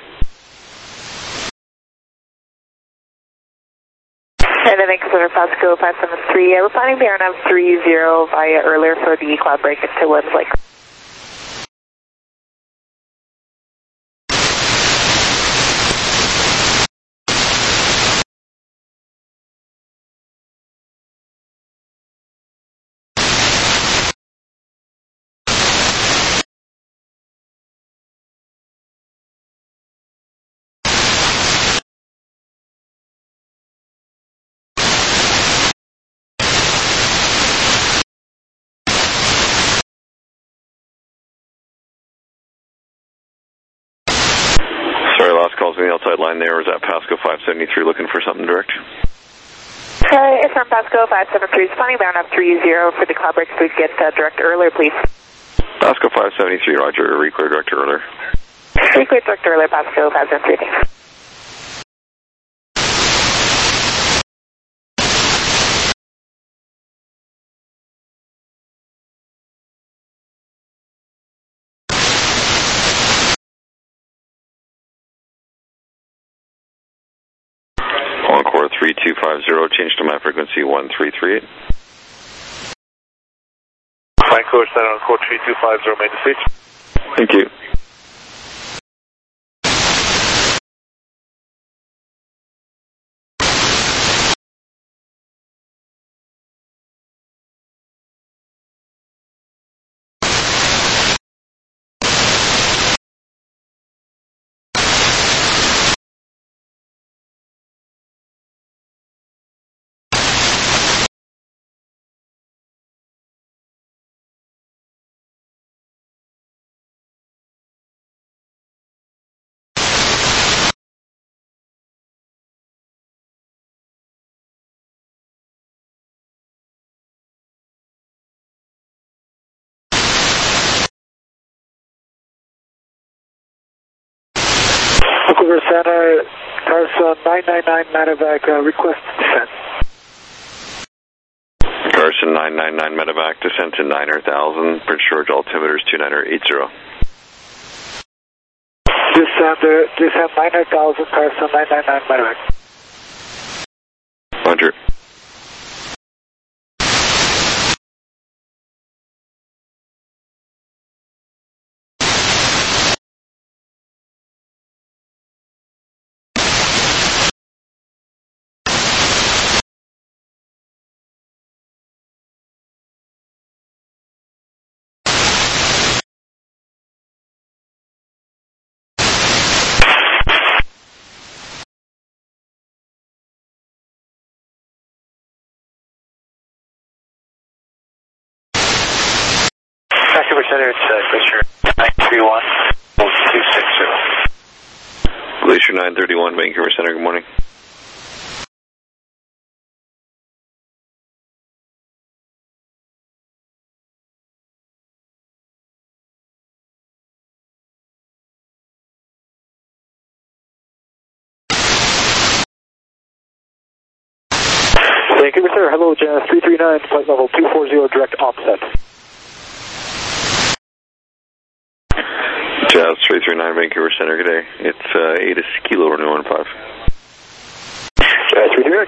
And then Vancouver Center, Pasco five seven three, uh, we're planning the R N A V three zero via earlier for the cloud break into Lens Lake. Sorry, last call's on the outside line there. Was that Pasco five seventy-three looking for something direct? Uh, it's from Pasco five seven three, it's planning the R N A V three zero for the cloud break, so we get uh, direct earlier, please. Pasco five seventy-three, Roger, reclear direct earlier. Reclear direct earlier, Pasco five seven three. Encore three two five zero, change to my frequency one three three eight. Vancouver Center, Encore three two five zero, main stage. Thank you. Vancouver Center, Carson nine nine nine medevac, uh, request descent. Carson nine nine nine medevac, descent to niner thousand, Prince George altimeters two niner eight zero. Descent, uh, descent niner thousand, Carson nine nine nine medevac. Roger. Vancouver Center, it's uh, Glacier nine three one, two six zero. Glacier nine thirty-one, Vancouver Center, good morning. Vancouver Center, hello, Jazz three three nine, flight level two forty, direct offset. Jazz three three nine, Vancouver Center, good day. It's uh, Ada Kilo Runway one five. Jazz three three nine.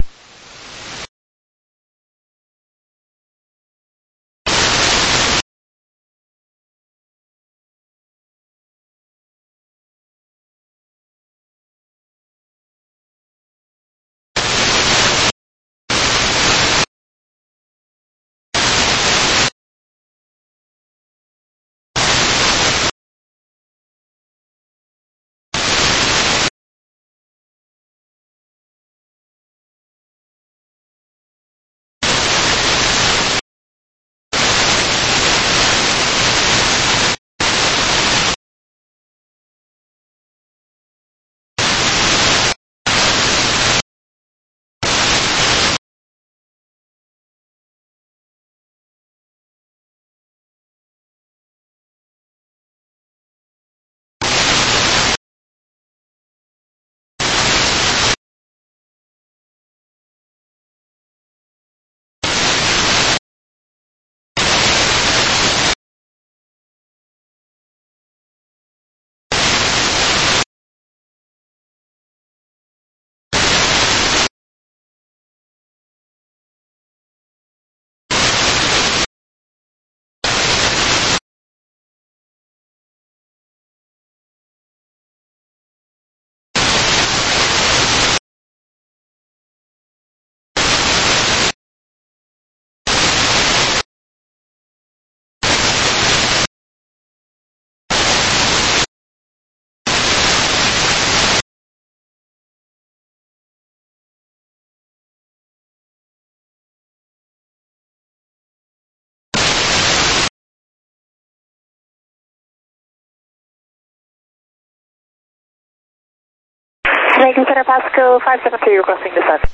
Vancouver Center, Pasco five seven three, requesting descent.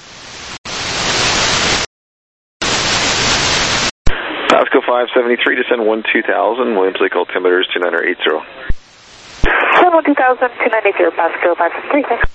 Pasco five seventy-three, descend one two thousand, Williams Lake altimeters two niner eight zero. seven one two thousand, two nine eight zero, Pasco five seven three, thanks.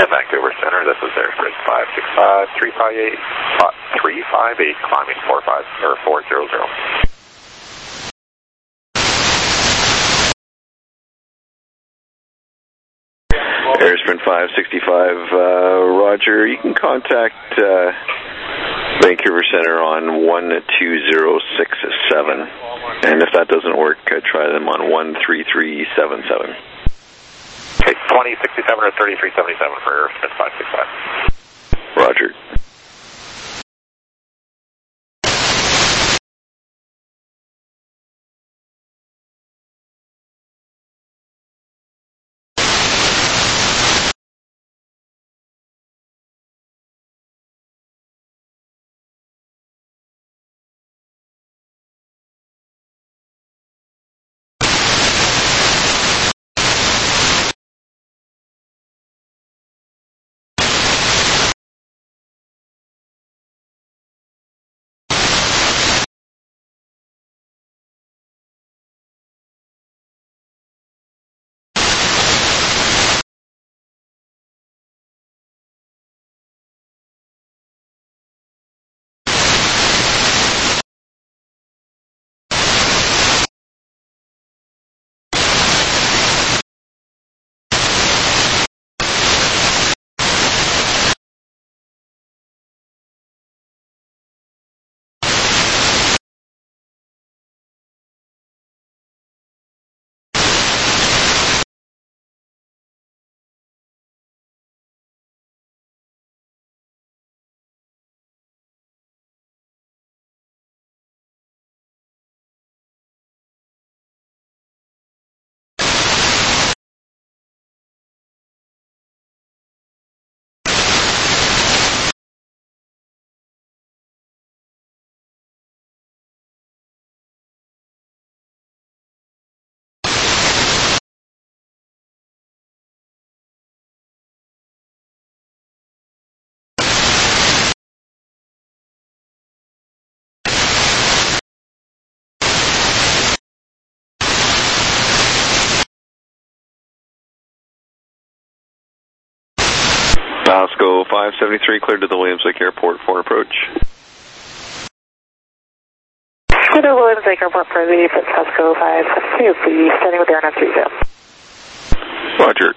And Vancouver Center, this is Airspace five six five, three five eight, three five eight, climbing four five, or four zero zero. Airsprint five sixty-five, uh, Roger, you can contact uh, Vancouver Center on one two zero six seven, and if that doesn't work, uh, try them on one three three seven seven. Okay, twenty sixty-seven or thirty-three seventy-seven for Airsprint five sixty-five. Roger. Pasco five seventy-three, cleared to the Williams Lake Airport for approach. To the Williams Lake Airport for the Pasco five seventy-three, please, standing with Air nine three zero. Roger.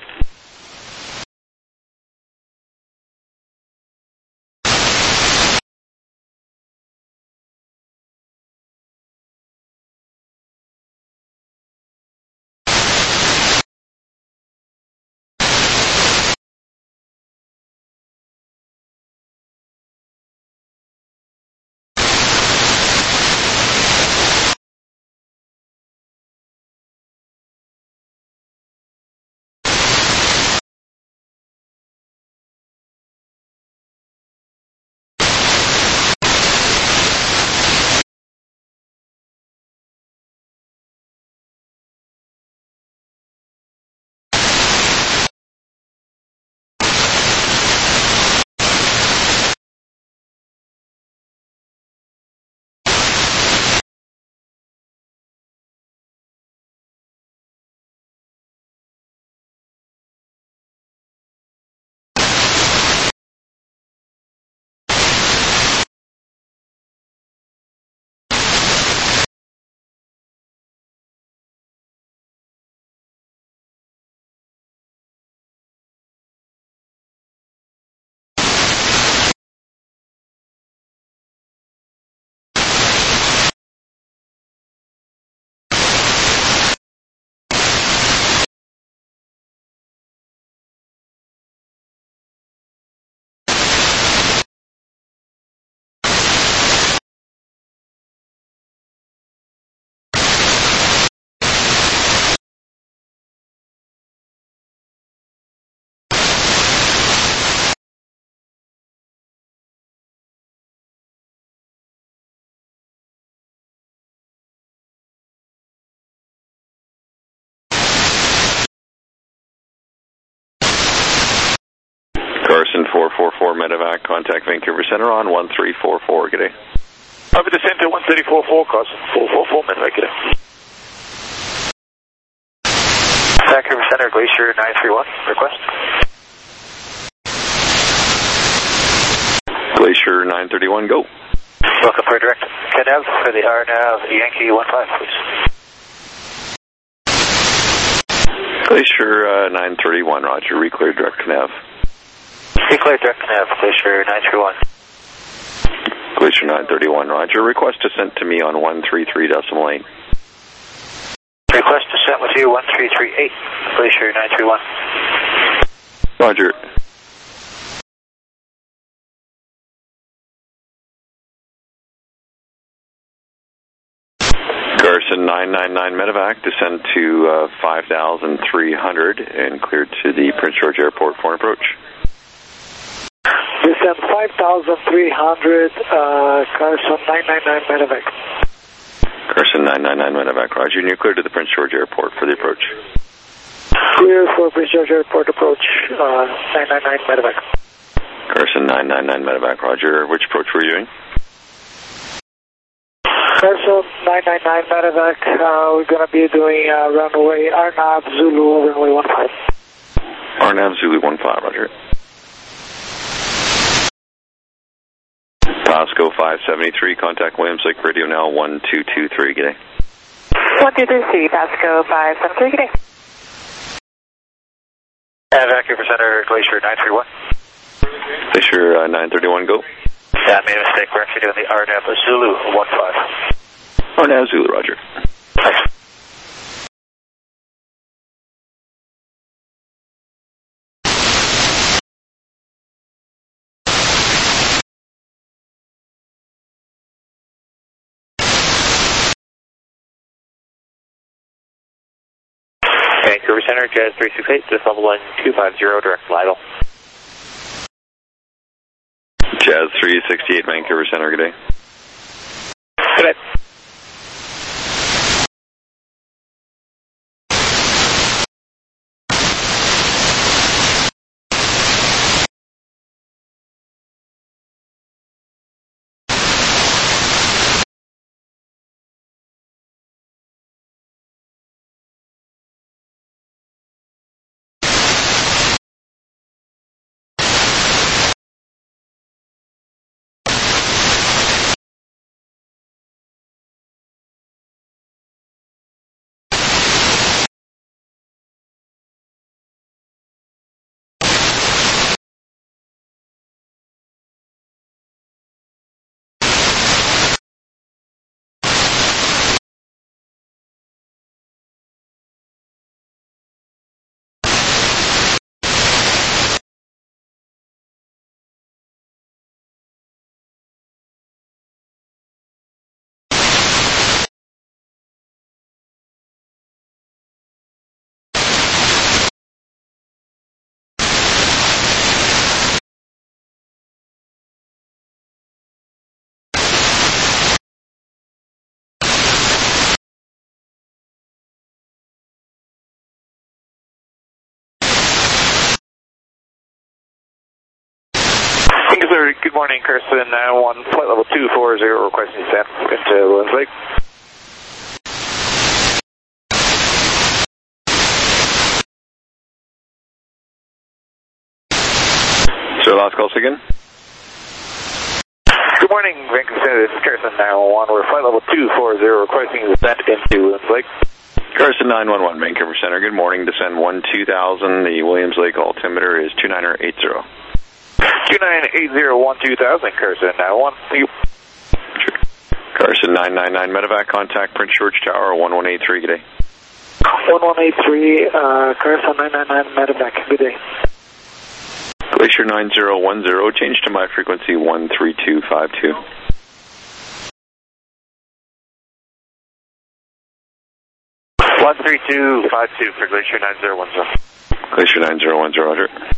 Carson four four four Medevac, contact Vancouver Center on one three four four, good day. Over the center, one three four four, Carson four four four Medevac, good day. Vancouver Center, Glacier nine three one, request. Glacier nine thirty-one, go. Welcome for direct K N A V for the R N A V Yankee one five, please. Glacier uh, nine thirty-one, roger, reclear direct K N A V. Reclear direct K N A V, Glacier nine thirty-one. Glacier nine thirty-one, roger, request descent to me on one three three decimal eight. Request descent with you one three three eight, Glacier nine thirty-one. Roger. Garrison nine nine nine medevac, descend to uh, five thousand three hundred and cleared to the Prince George Airport for an approach. Descend five thousand three hundred, uh, Carson nine nine nine medevac. Carson nine nine nine medevac, roger, and you're cleared to the Prince George Airport for the approach. Clear for Prince George Airport approach, uh, nine nine nine medevac. Carson nine nine nine medevac, roger, which approach were you doing? Carson nine nine nine medevac, uh, we're going to be doing uh, runway R N A V Zulu, runway one five. R N A V Zulu one five, roger. Pasco five seventy-three, contact Williams Lake Radio now one two two three, good day. one two two three, Pasco five seven three, good day. Evacuate for center, Glacier nine thirty-one. Glacier uh, nine thirty-one, go. Yeah, I made a mistake, we're actually doing the R N A V Zulu one five. R N A V Zulu, roger. Thanks. Vancouver Center, Jazz three six eight, just level one two five zero, direct Lidle. Jazz three sixty-eight, Vancouver Center, good day. Good day. Good morning, Carson nine one, flight level two four zero, requesting descent into Williams Lake. So last call again. Good morning, Vancouver Center, this is Carson nine one one, we're flight level two four zero, requesting descent into Williams Lake. Carson nine one one, Vancouver Center, good morning, descend one two thousand, the Williams Lake altimeter is two nine eight zero. two nine eight zero one two thousand, Carson nine one one. Thank you. Carson nine nine nine medevac, contact Prince George Tower one one eight three, good day. one one eight three, uh, Carson nine nine nine medevac, good day. Glacier nine zero one zero, change to my frequency one three two five two. one three two five two for Glacier nine zero one zero. Glacier nine zero one zero, roger.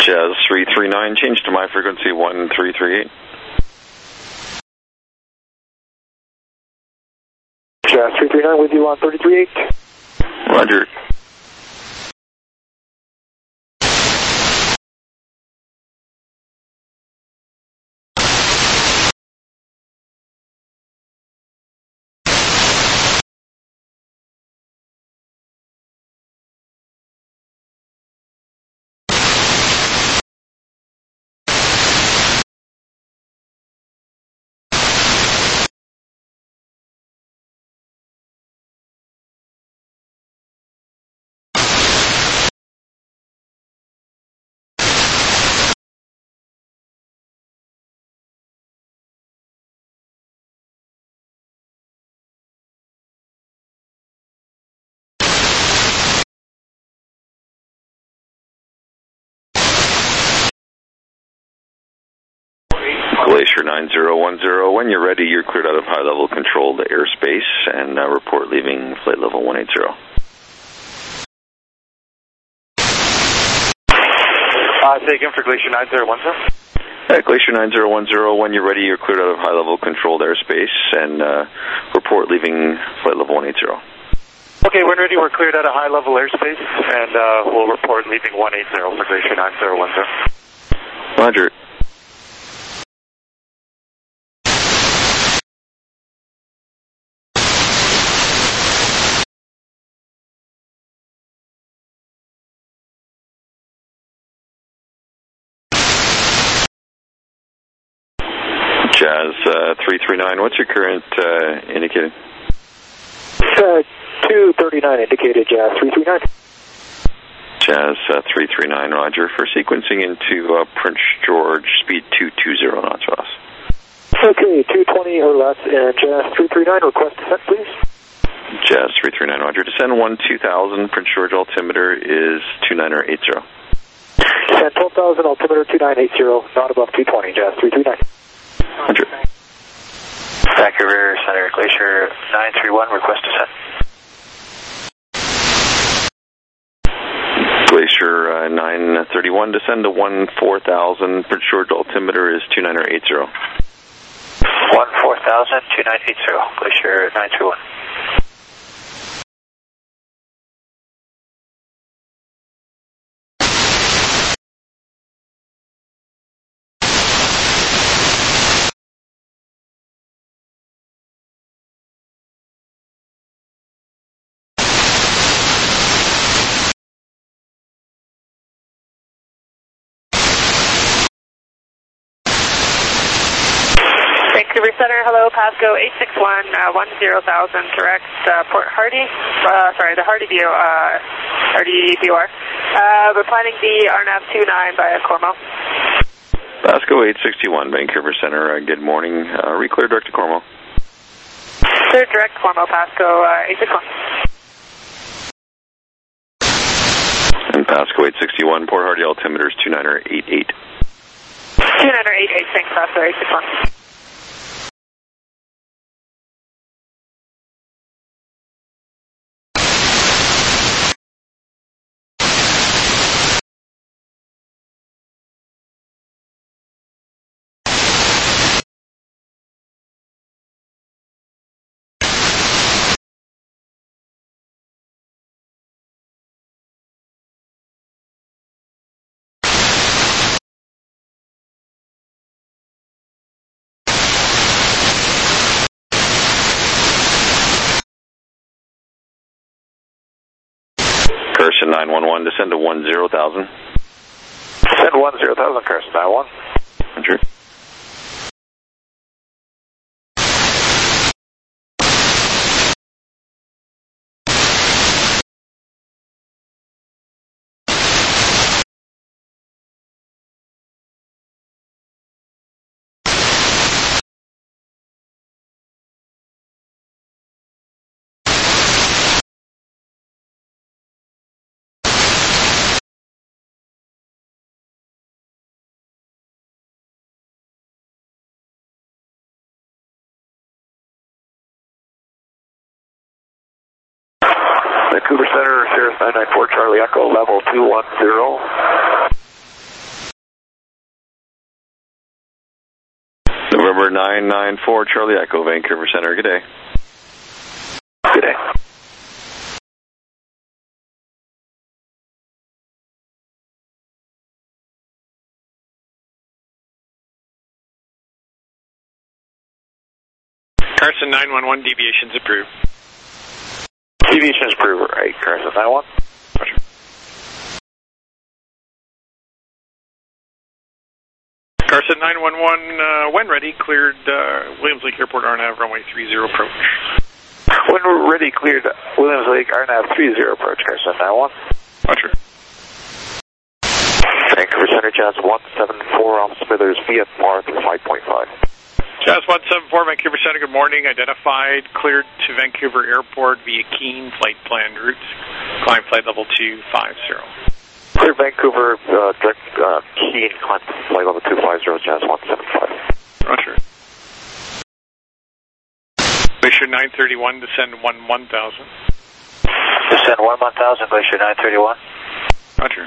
Jazz three three nine, change to my frequency one three three eight. Jazz three three nine with you on thirty three eight. Roger. Glacier nine zero one zero, when you're ready, you're cleared out of high-level controlled airspace, and uh, report leaving flight level one eighty. Uh, say again for Glacier nine zero one zero. Uh, Glacier nine zero one zero, when you're ready, you're cleared out of high-level controlled airspace, and uh, report leaving flight level one eighty. Okay, when ready, we're cleared out of high-level airspace, and uh, we'll report leaving one eighty for Glacier nine zero one zero. Roger. Jazz uh, three three nine, what's your current uh, indicating? Uh, two thirty-nine indicated, Jazz three three nine. Jazz uh, three three nine, Roger. For sequencing into uh, Prince George, speed two two zero knots, Ross. Okay, two twenty or less, and Jazz three three nine, request descent, please. Jazz three three nine, Roger. Descend one two thousand, Prince George altimeter is two nine eight zero. Descend twelve thousand, altimeter two nine eight zero, not above two twenty, Jazz three three nine. Roger. Vancouver Center, Glacier nine three one, request descent. Glacier uh, nine thirty-one, descend to one four thousand, Prince George altimeter is two nine eight zero. one four thousand, two nine eight zero, Glacier nine three one. Vancouver Center, hello, Pasco eight six one, uh, one zero thousand, direct uh, Port Hardy, uh, sorry, the Hardy B O, uh, Hardy B O R. Uh, we're planning the R NAV two nine via Cormo. Pasco eight sixty-one, Vancouver Center, uh, good morning. Uh, reclear direct to Cormo. Clear direct Cormo, Pasco uh, eight six one. And Pasco eight sixty-one, Port Hardy altimeter is two nine eight eight. two nine eight eight, thanks, Pasco eight six one. Carson nine one one, descend to one zero thousand. Descend one zero thousand, Carson nine one. Roger. Vancouver Center, Cirrus nine nine four, Charlie Echo, level two one zero. November nine nine four, Charlie Echo, Vancouver Center. Good day. Good day. Carson nine one one, deviations approved. Deviations approved, right, Carson nine one. Roger. Carson nine one one, uh, when ready, cleared uh, Williams Lake Airport R N A V runway three zero approach. When we're ready, cleared Williams Lake R N A V three zero approach, Carson nine one. Roger. Vancouver Center, Jazz one seven four, off Smithers, V F R through five point five. Jazz one seven four, Vancouver Center, good morning. Identified, cleared to Vancouver Airport via Keene, flight planned route. Climb flight level two five zero. Clear Vancouver, uh, direct uh, Keene, climb flight level two five zero, Jazz one seven five. Roger. Glacier nine thirty-one, descend one one thousand. Descend one one thousand, Glacier nine thirty-one. Roger.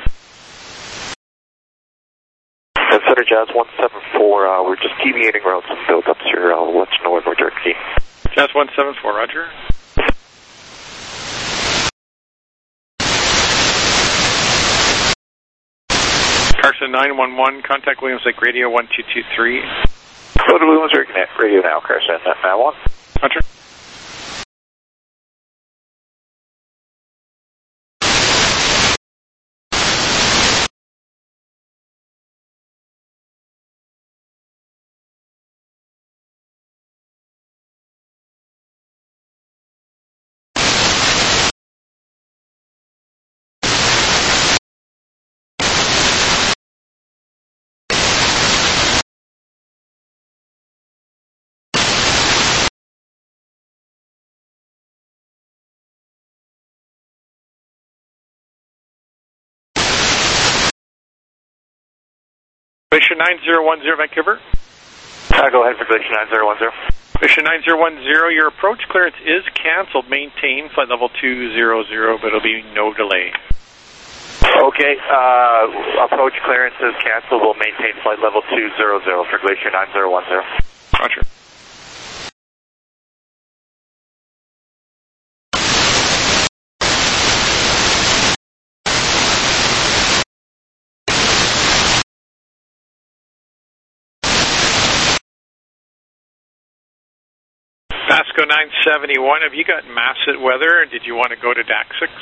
And Center Jazz one seven four, uh, we're just deviating routes and build ups here. I'll let you know when we're direct Keene. Jazz one seven four, Roger. Carson nine one one, contact Williams Lake Radio one two two three. Go to Williams Lake Radio now, Carson nine one. Roger. Glacier nine zero one zero, Vancouver. Uh, go ahead for Glacier nine zero one zero. Glacier nine zero one zero, your approach clearance is canceled. Maintain flight level two zero zero, but it'll be no delay. Okay, uh, approach clearance is canceled. We'll maintain flight level two zero zero for Glacier nine zero one zero. Roger. Pasco nine seventy-one, have you got Masset weather, and did you want to go to D A C six?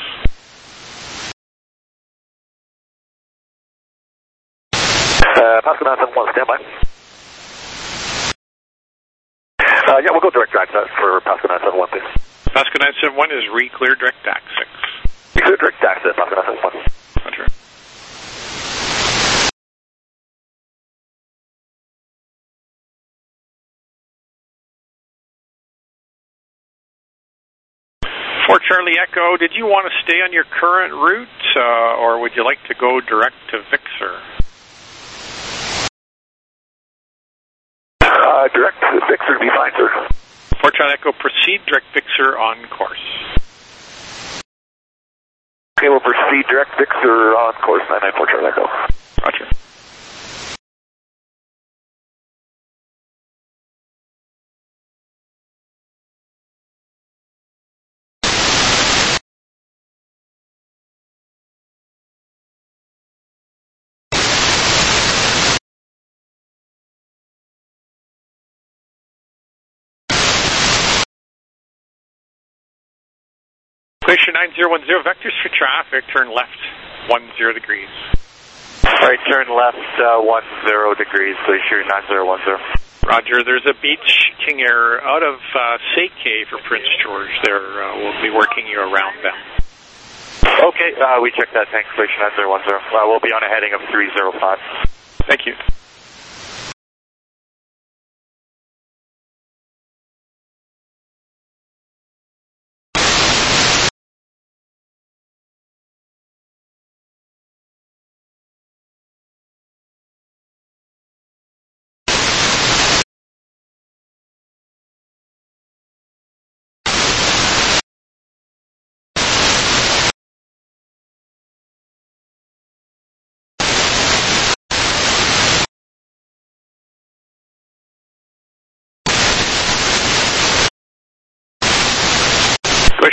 Uh, Pasco nine seventy-one, standby. Uh, yeah, we'll go direct D A C six for Pasco nine seventy-one, please. Pasco nine seventy-one is re-cleared direct D A C six. Re-cleared direct D A C six, Pasco nine seventy-one. Roger. For Charlie Echo, did you want to stay on your current route, uh, or would you like to go direct to Vixer? Uh, direct to Vixer would be fine, sir. For Charlie Echo, proceed direct Vixer on course. Okay, we'll proceed direct Vixer on course nine nine four Charlie Echo. Roger. Glacier nine zero one zero, vectors for traffic, turn left one zero degrees. Alright, turn left uh, one zero degrees, Glacier nine zero one zero. Roger, there's a Beach King Air out of uh, Seke for Prince George. There, uh, we'll be working you around them. Okay, uh, we checked that, thanks, Glacier nine zero one zero. Uh, we'll be on a heading of three zero five. Thank you.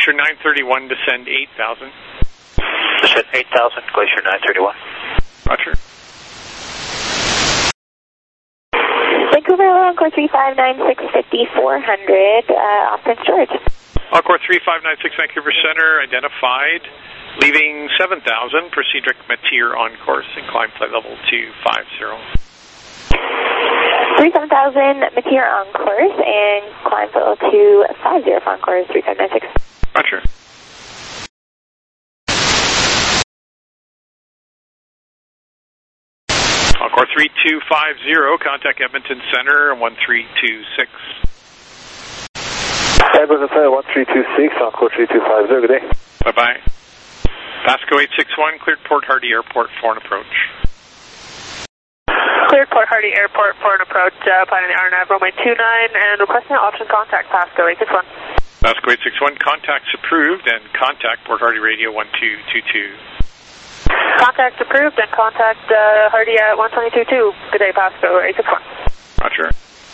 Glacier nine thirty-one, descend eight thousand. Descend eight thousand, Glacier nine thirty-one. Roger. Vancouver, Encore three five nine six fifty four hundred, uh, off Prince George. Encore three five nine six, Vancouver Center, identified. Leaving seven thousand, proceed direct Mateer on course and climb flight level two five zero. three seven thousand, Mateer on course and climb flight level two five zero on course three five nine six. Roger. Encore three two five zero, contact Edmonton Center, one three two six. Edmonton Center, one three two six, Encore three two five zero, good day. Bye-bye. Pasco eight six one, cleared Port Hardy Airport for an approach. Cleared Port Hardy Airport for an approach, uh, planning the R N A V runway two nine and requesting an option contact Pasco eight six one. Pasco eight six one, contacts approved and contact Port Hardy Radio one two two two. Contact approved and contact uh, Hardy at one twenty-two two. Good day, Pasco eight six one. Roger.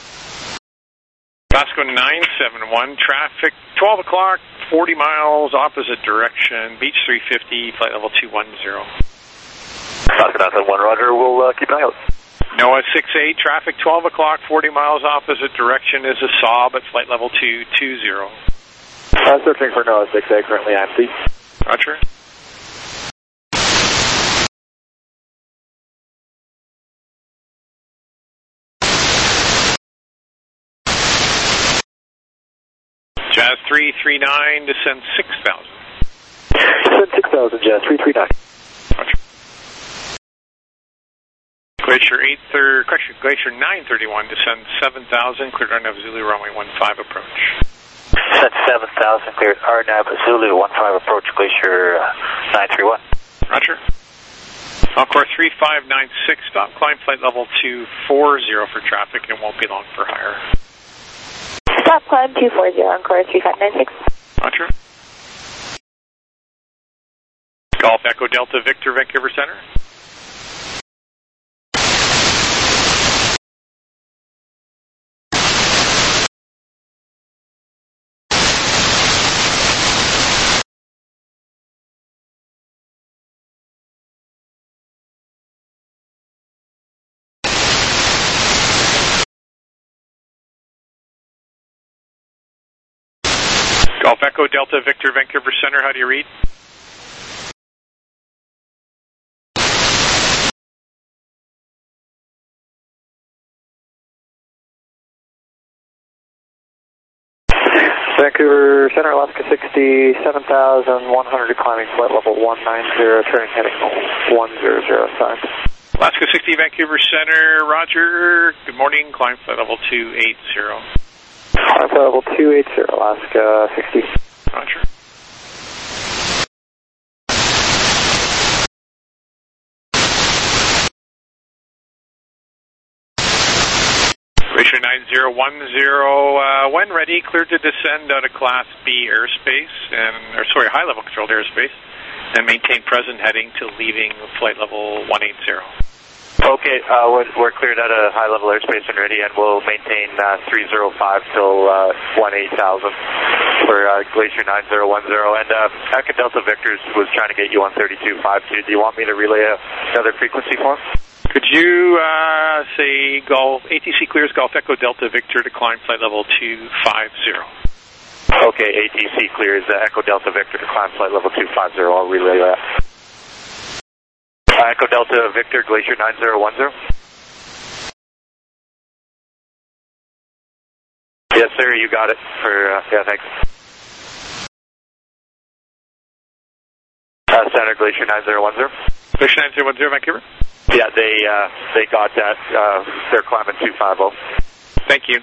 Pasco nine seven one, traffic twelve o'clock, forty miles, opposite direction, Beach three fifty, flight level two one zero. Pasco nine seven one, Roger, we'll uh, keep an eye out. NOAA six eight, traffic twelve o'clock, forty miles, opposite direction is a Saab at flight level two two zero. I'm searching for NOAA six eight, currently empty. Roger. Jazz three three nine, descend six thousand. Descend six thousand, Jazz three three nine. Roger. Glacier eight thir correction, Glacier nine thirty-one, descend seven thousand, cleared R N A V Zulu runway one five approach. Descend seven thousand, cleared R N A V Zulu one five approach, Glacier uh, nine three one. Roger. Encore three five nine six, stop climb flight level two four zero for traffic and won't be long for higher. Stop climb two four zero on course three five nine six. Roger. Golf Echo Delta Victor, Vancouver Center. Golf Echo Delta Victor, Vancouver Center, how do you read? Vancouver Center, Alaska sixty-seven thousand one hundred, climbing flight level one nine zero, turning heading one zero zero, sign. Alaska sixty, Vancouver Center, Roger. Good morning, climb flight level two eight zero. Climb flight level two eight zero, Alaska sixty. Roger. Glacier nine zero one zero, uh, when ready, cleared to descend out of Class B airspace, and, or sorry, high-level controlled airspace, and maintain present heading to leaving flight level one eight zero. Okay, uh, we're, we're cleared out of high-level airspace and ready, and we'll maintain uh, three zero five till uh, one eight thousand for uh, Glacier nine zero one zero. And uh, Echo Delta Victor was trying to get you on thirty-two five two. Do you want me to relay a, another frequency for him? Could you uh, say Golf A T C clears Golf Echo Delta Victor to climb flight level two five zero? Okay, A T C clears uh, Echo Delta Victor to climb flight level two five zero. I'll relay that. Uh, Echo Delta Victor, Glacier nine zero one zero. Yes, sir, you got it. For uh, yeah, thanks. Uh, Center, Glacier nine zero one zero. Glacier nine zero one zero, Vancouver. Yeah, they uh, they got that. Uh, they're climbing two five zero. Thank you.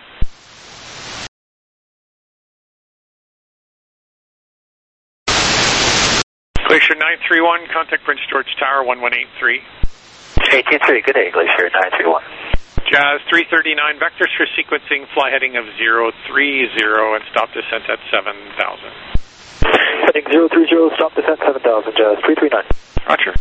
Glacier nine three one, contact Prince George Tower one one eight three. eighteen three, good day, Glacier nine three one. Jazz three thirty-nine, vectors for sequencing, fly heading of zero three zero and stop descent at seven thousand. Heading zero three zero, stop descent seven thousand, Jazz three three nine. Roger.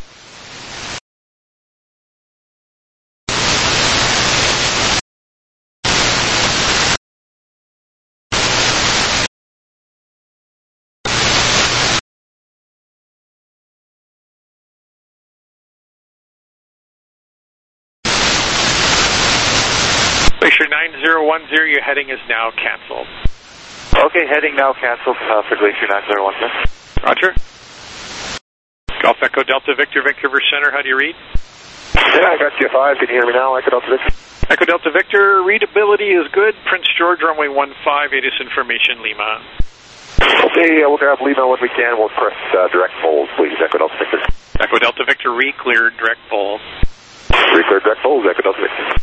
Glacier nine zero one zero, your heading is now canceled. Okay, heading now canceled uh, for Glacier nine zero one zero. Roger. Golf Echo Delta Victor, Vancouver Center, how do you read? Yeah, I got you five. Can you hear me now? Echo Delta Victor. Echo Delta Victor, readability is good. Prince George, runway one five, A T I S information, Lima. Okay, uh, we'll grab Lima when we can. We'll press uh, direct fold, please. Echo Delta Victor. Echo Delta Victor, re-cleared, direct fold. Re-cleared, direct fold, Echo Delta Victor.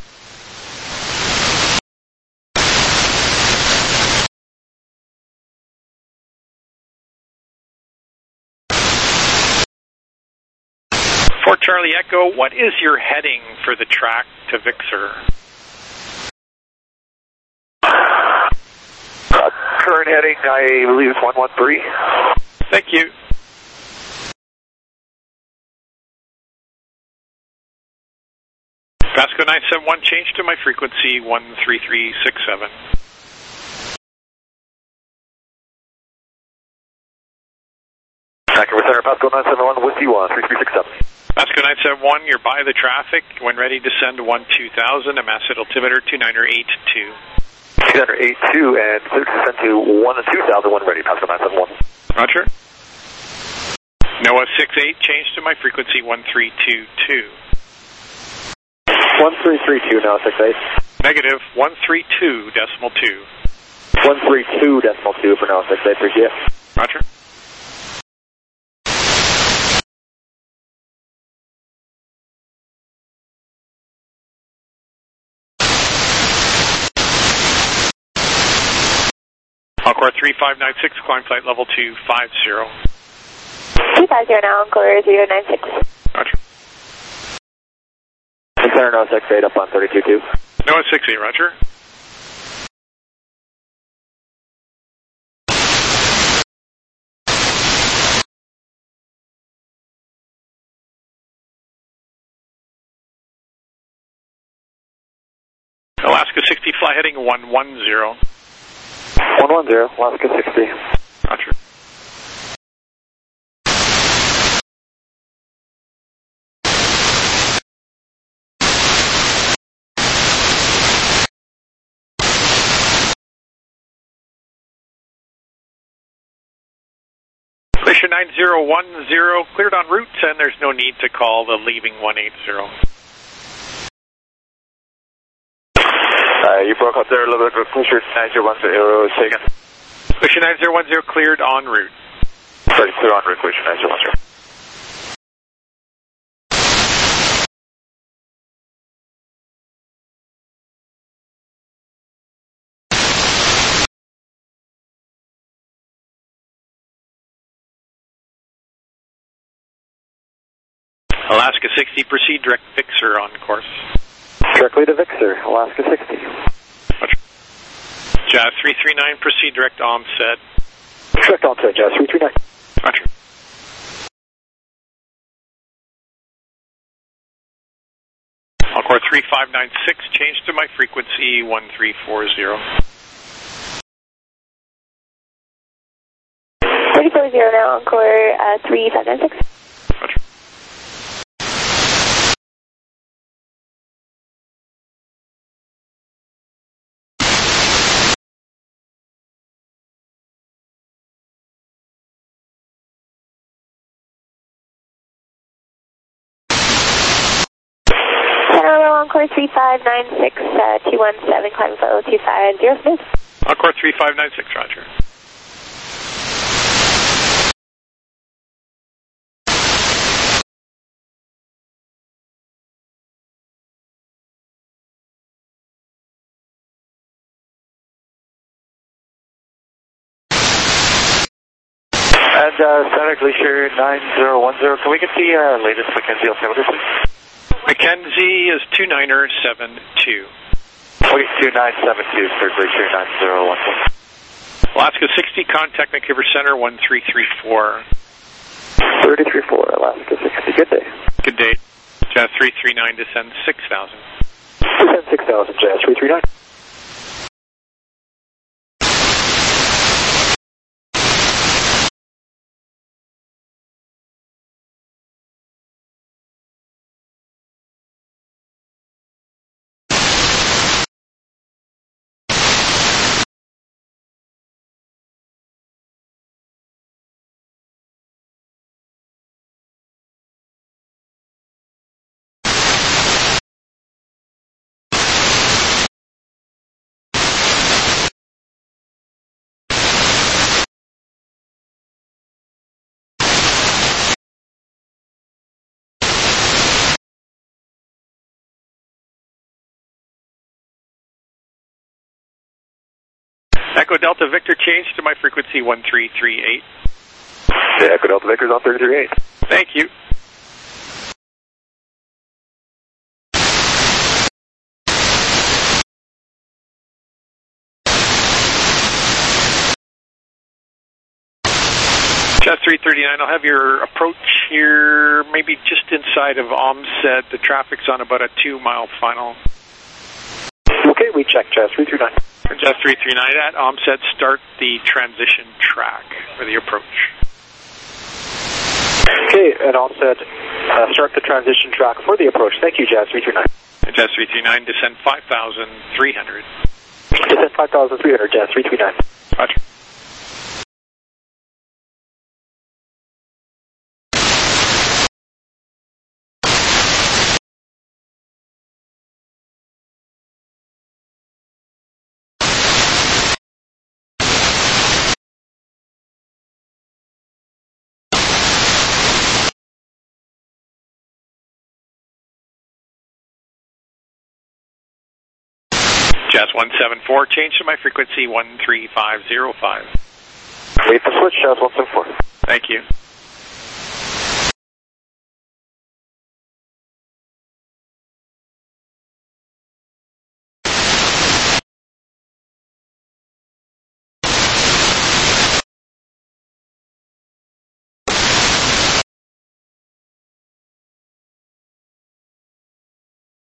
For Charlie Echo, what is your heading for the track to Vixer? Uh, current heading, I believe, is one one three. Thank you. Pasco nine seven one, change to my frequency one three three six seven. Vancouver Center, Pasco nine seven one, Whiskey one three three six seven. Pasco nine seven one, you're by the traffic. When ready, descend to one two thousand, a mass altimeter two niner eight two. two niner eight two, and descend to one and two thousand when ready, Pasco nine seven one. Roger. NOAA six eight, change to my frequency one three two two. one three three two, NOAA six eight. Negative, one three two decimal two. one three two decimal two for NOAA six eight, three G. Roger. Encore three five nine six, climb flight level two five zero. two five zero now, Encore zero nine six. Roger. Center NOAA six eight up on thirty-two two. NOAA six eight, roger. Alaska sixty, fly heading one one zero. one one zero, Alaska sixty. Roger. Glacier nine zero one zero, cleared en route, and there's no need to call the leaving one eight zero. Uh, you broke up there a little bit, but Glacier nine zero one zero, say again. Glacier nine zero one zero, cleared en route. Sorry, clear en route, Glacier nine zero one zero. Alaska sixty, proceed direct Vixer on course. Directly to Vixer, Alaska sixty. Roger. Jazz three three nine, proceed direct onset. Direct onset, Jazz three three nine. Roger. Encore three five nine six, change to my frequency one three four zero. three four zero now, Encore uh, three five nine six. Roger. Encore three five nine six, uh, two one seven, climb flight two five zero, Smith. Encore three five nine six, roger. And uh, Center Glacier nine zero one zero, can we get the uh, latest Mackenzie altimeter, please? Mackenzie is two niner seven two. Okay, two nine seven two, Third Glacier nine zero one zero. Alaska sixty, contact Vancouver Center one three three four. three three four, Alaska sixty, good day. Good day. Jazz three three nine, descend six thousand. Descend six thousand, Jazz three three nine. Echo Delta Victor, change to my frequency one three three eight. Okay, Echo Delta Victor's on three three eight. Thank you. Jazz three thirty-nine, I'll have your approach here, maybe just inside of Omset. The traffic's on about a two-mile final. Okay, we check Jazz three thirty-nine. Jazz three thirty-nine at Omset, start the transition track for the approach. Okay, at Omset, uh, start the transition track for the approach. Thank you, Jazz three thirty-nine. Jazz three thirty-nine, descend five thousand three hundred. Descend five thousand three hundred, Jazz three thirty-nine. Roger. Jazz one seven four, change to my frequency one three five zero five. Wait for switch, Jazz one seven four. Thank you.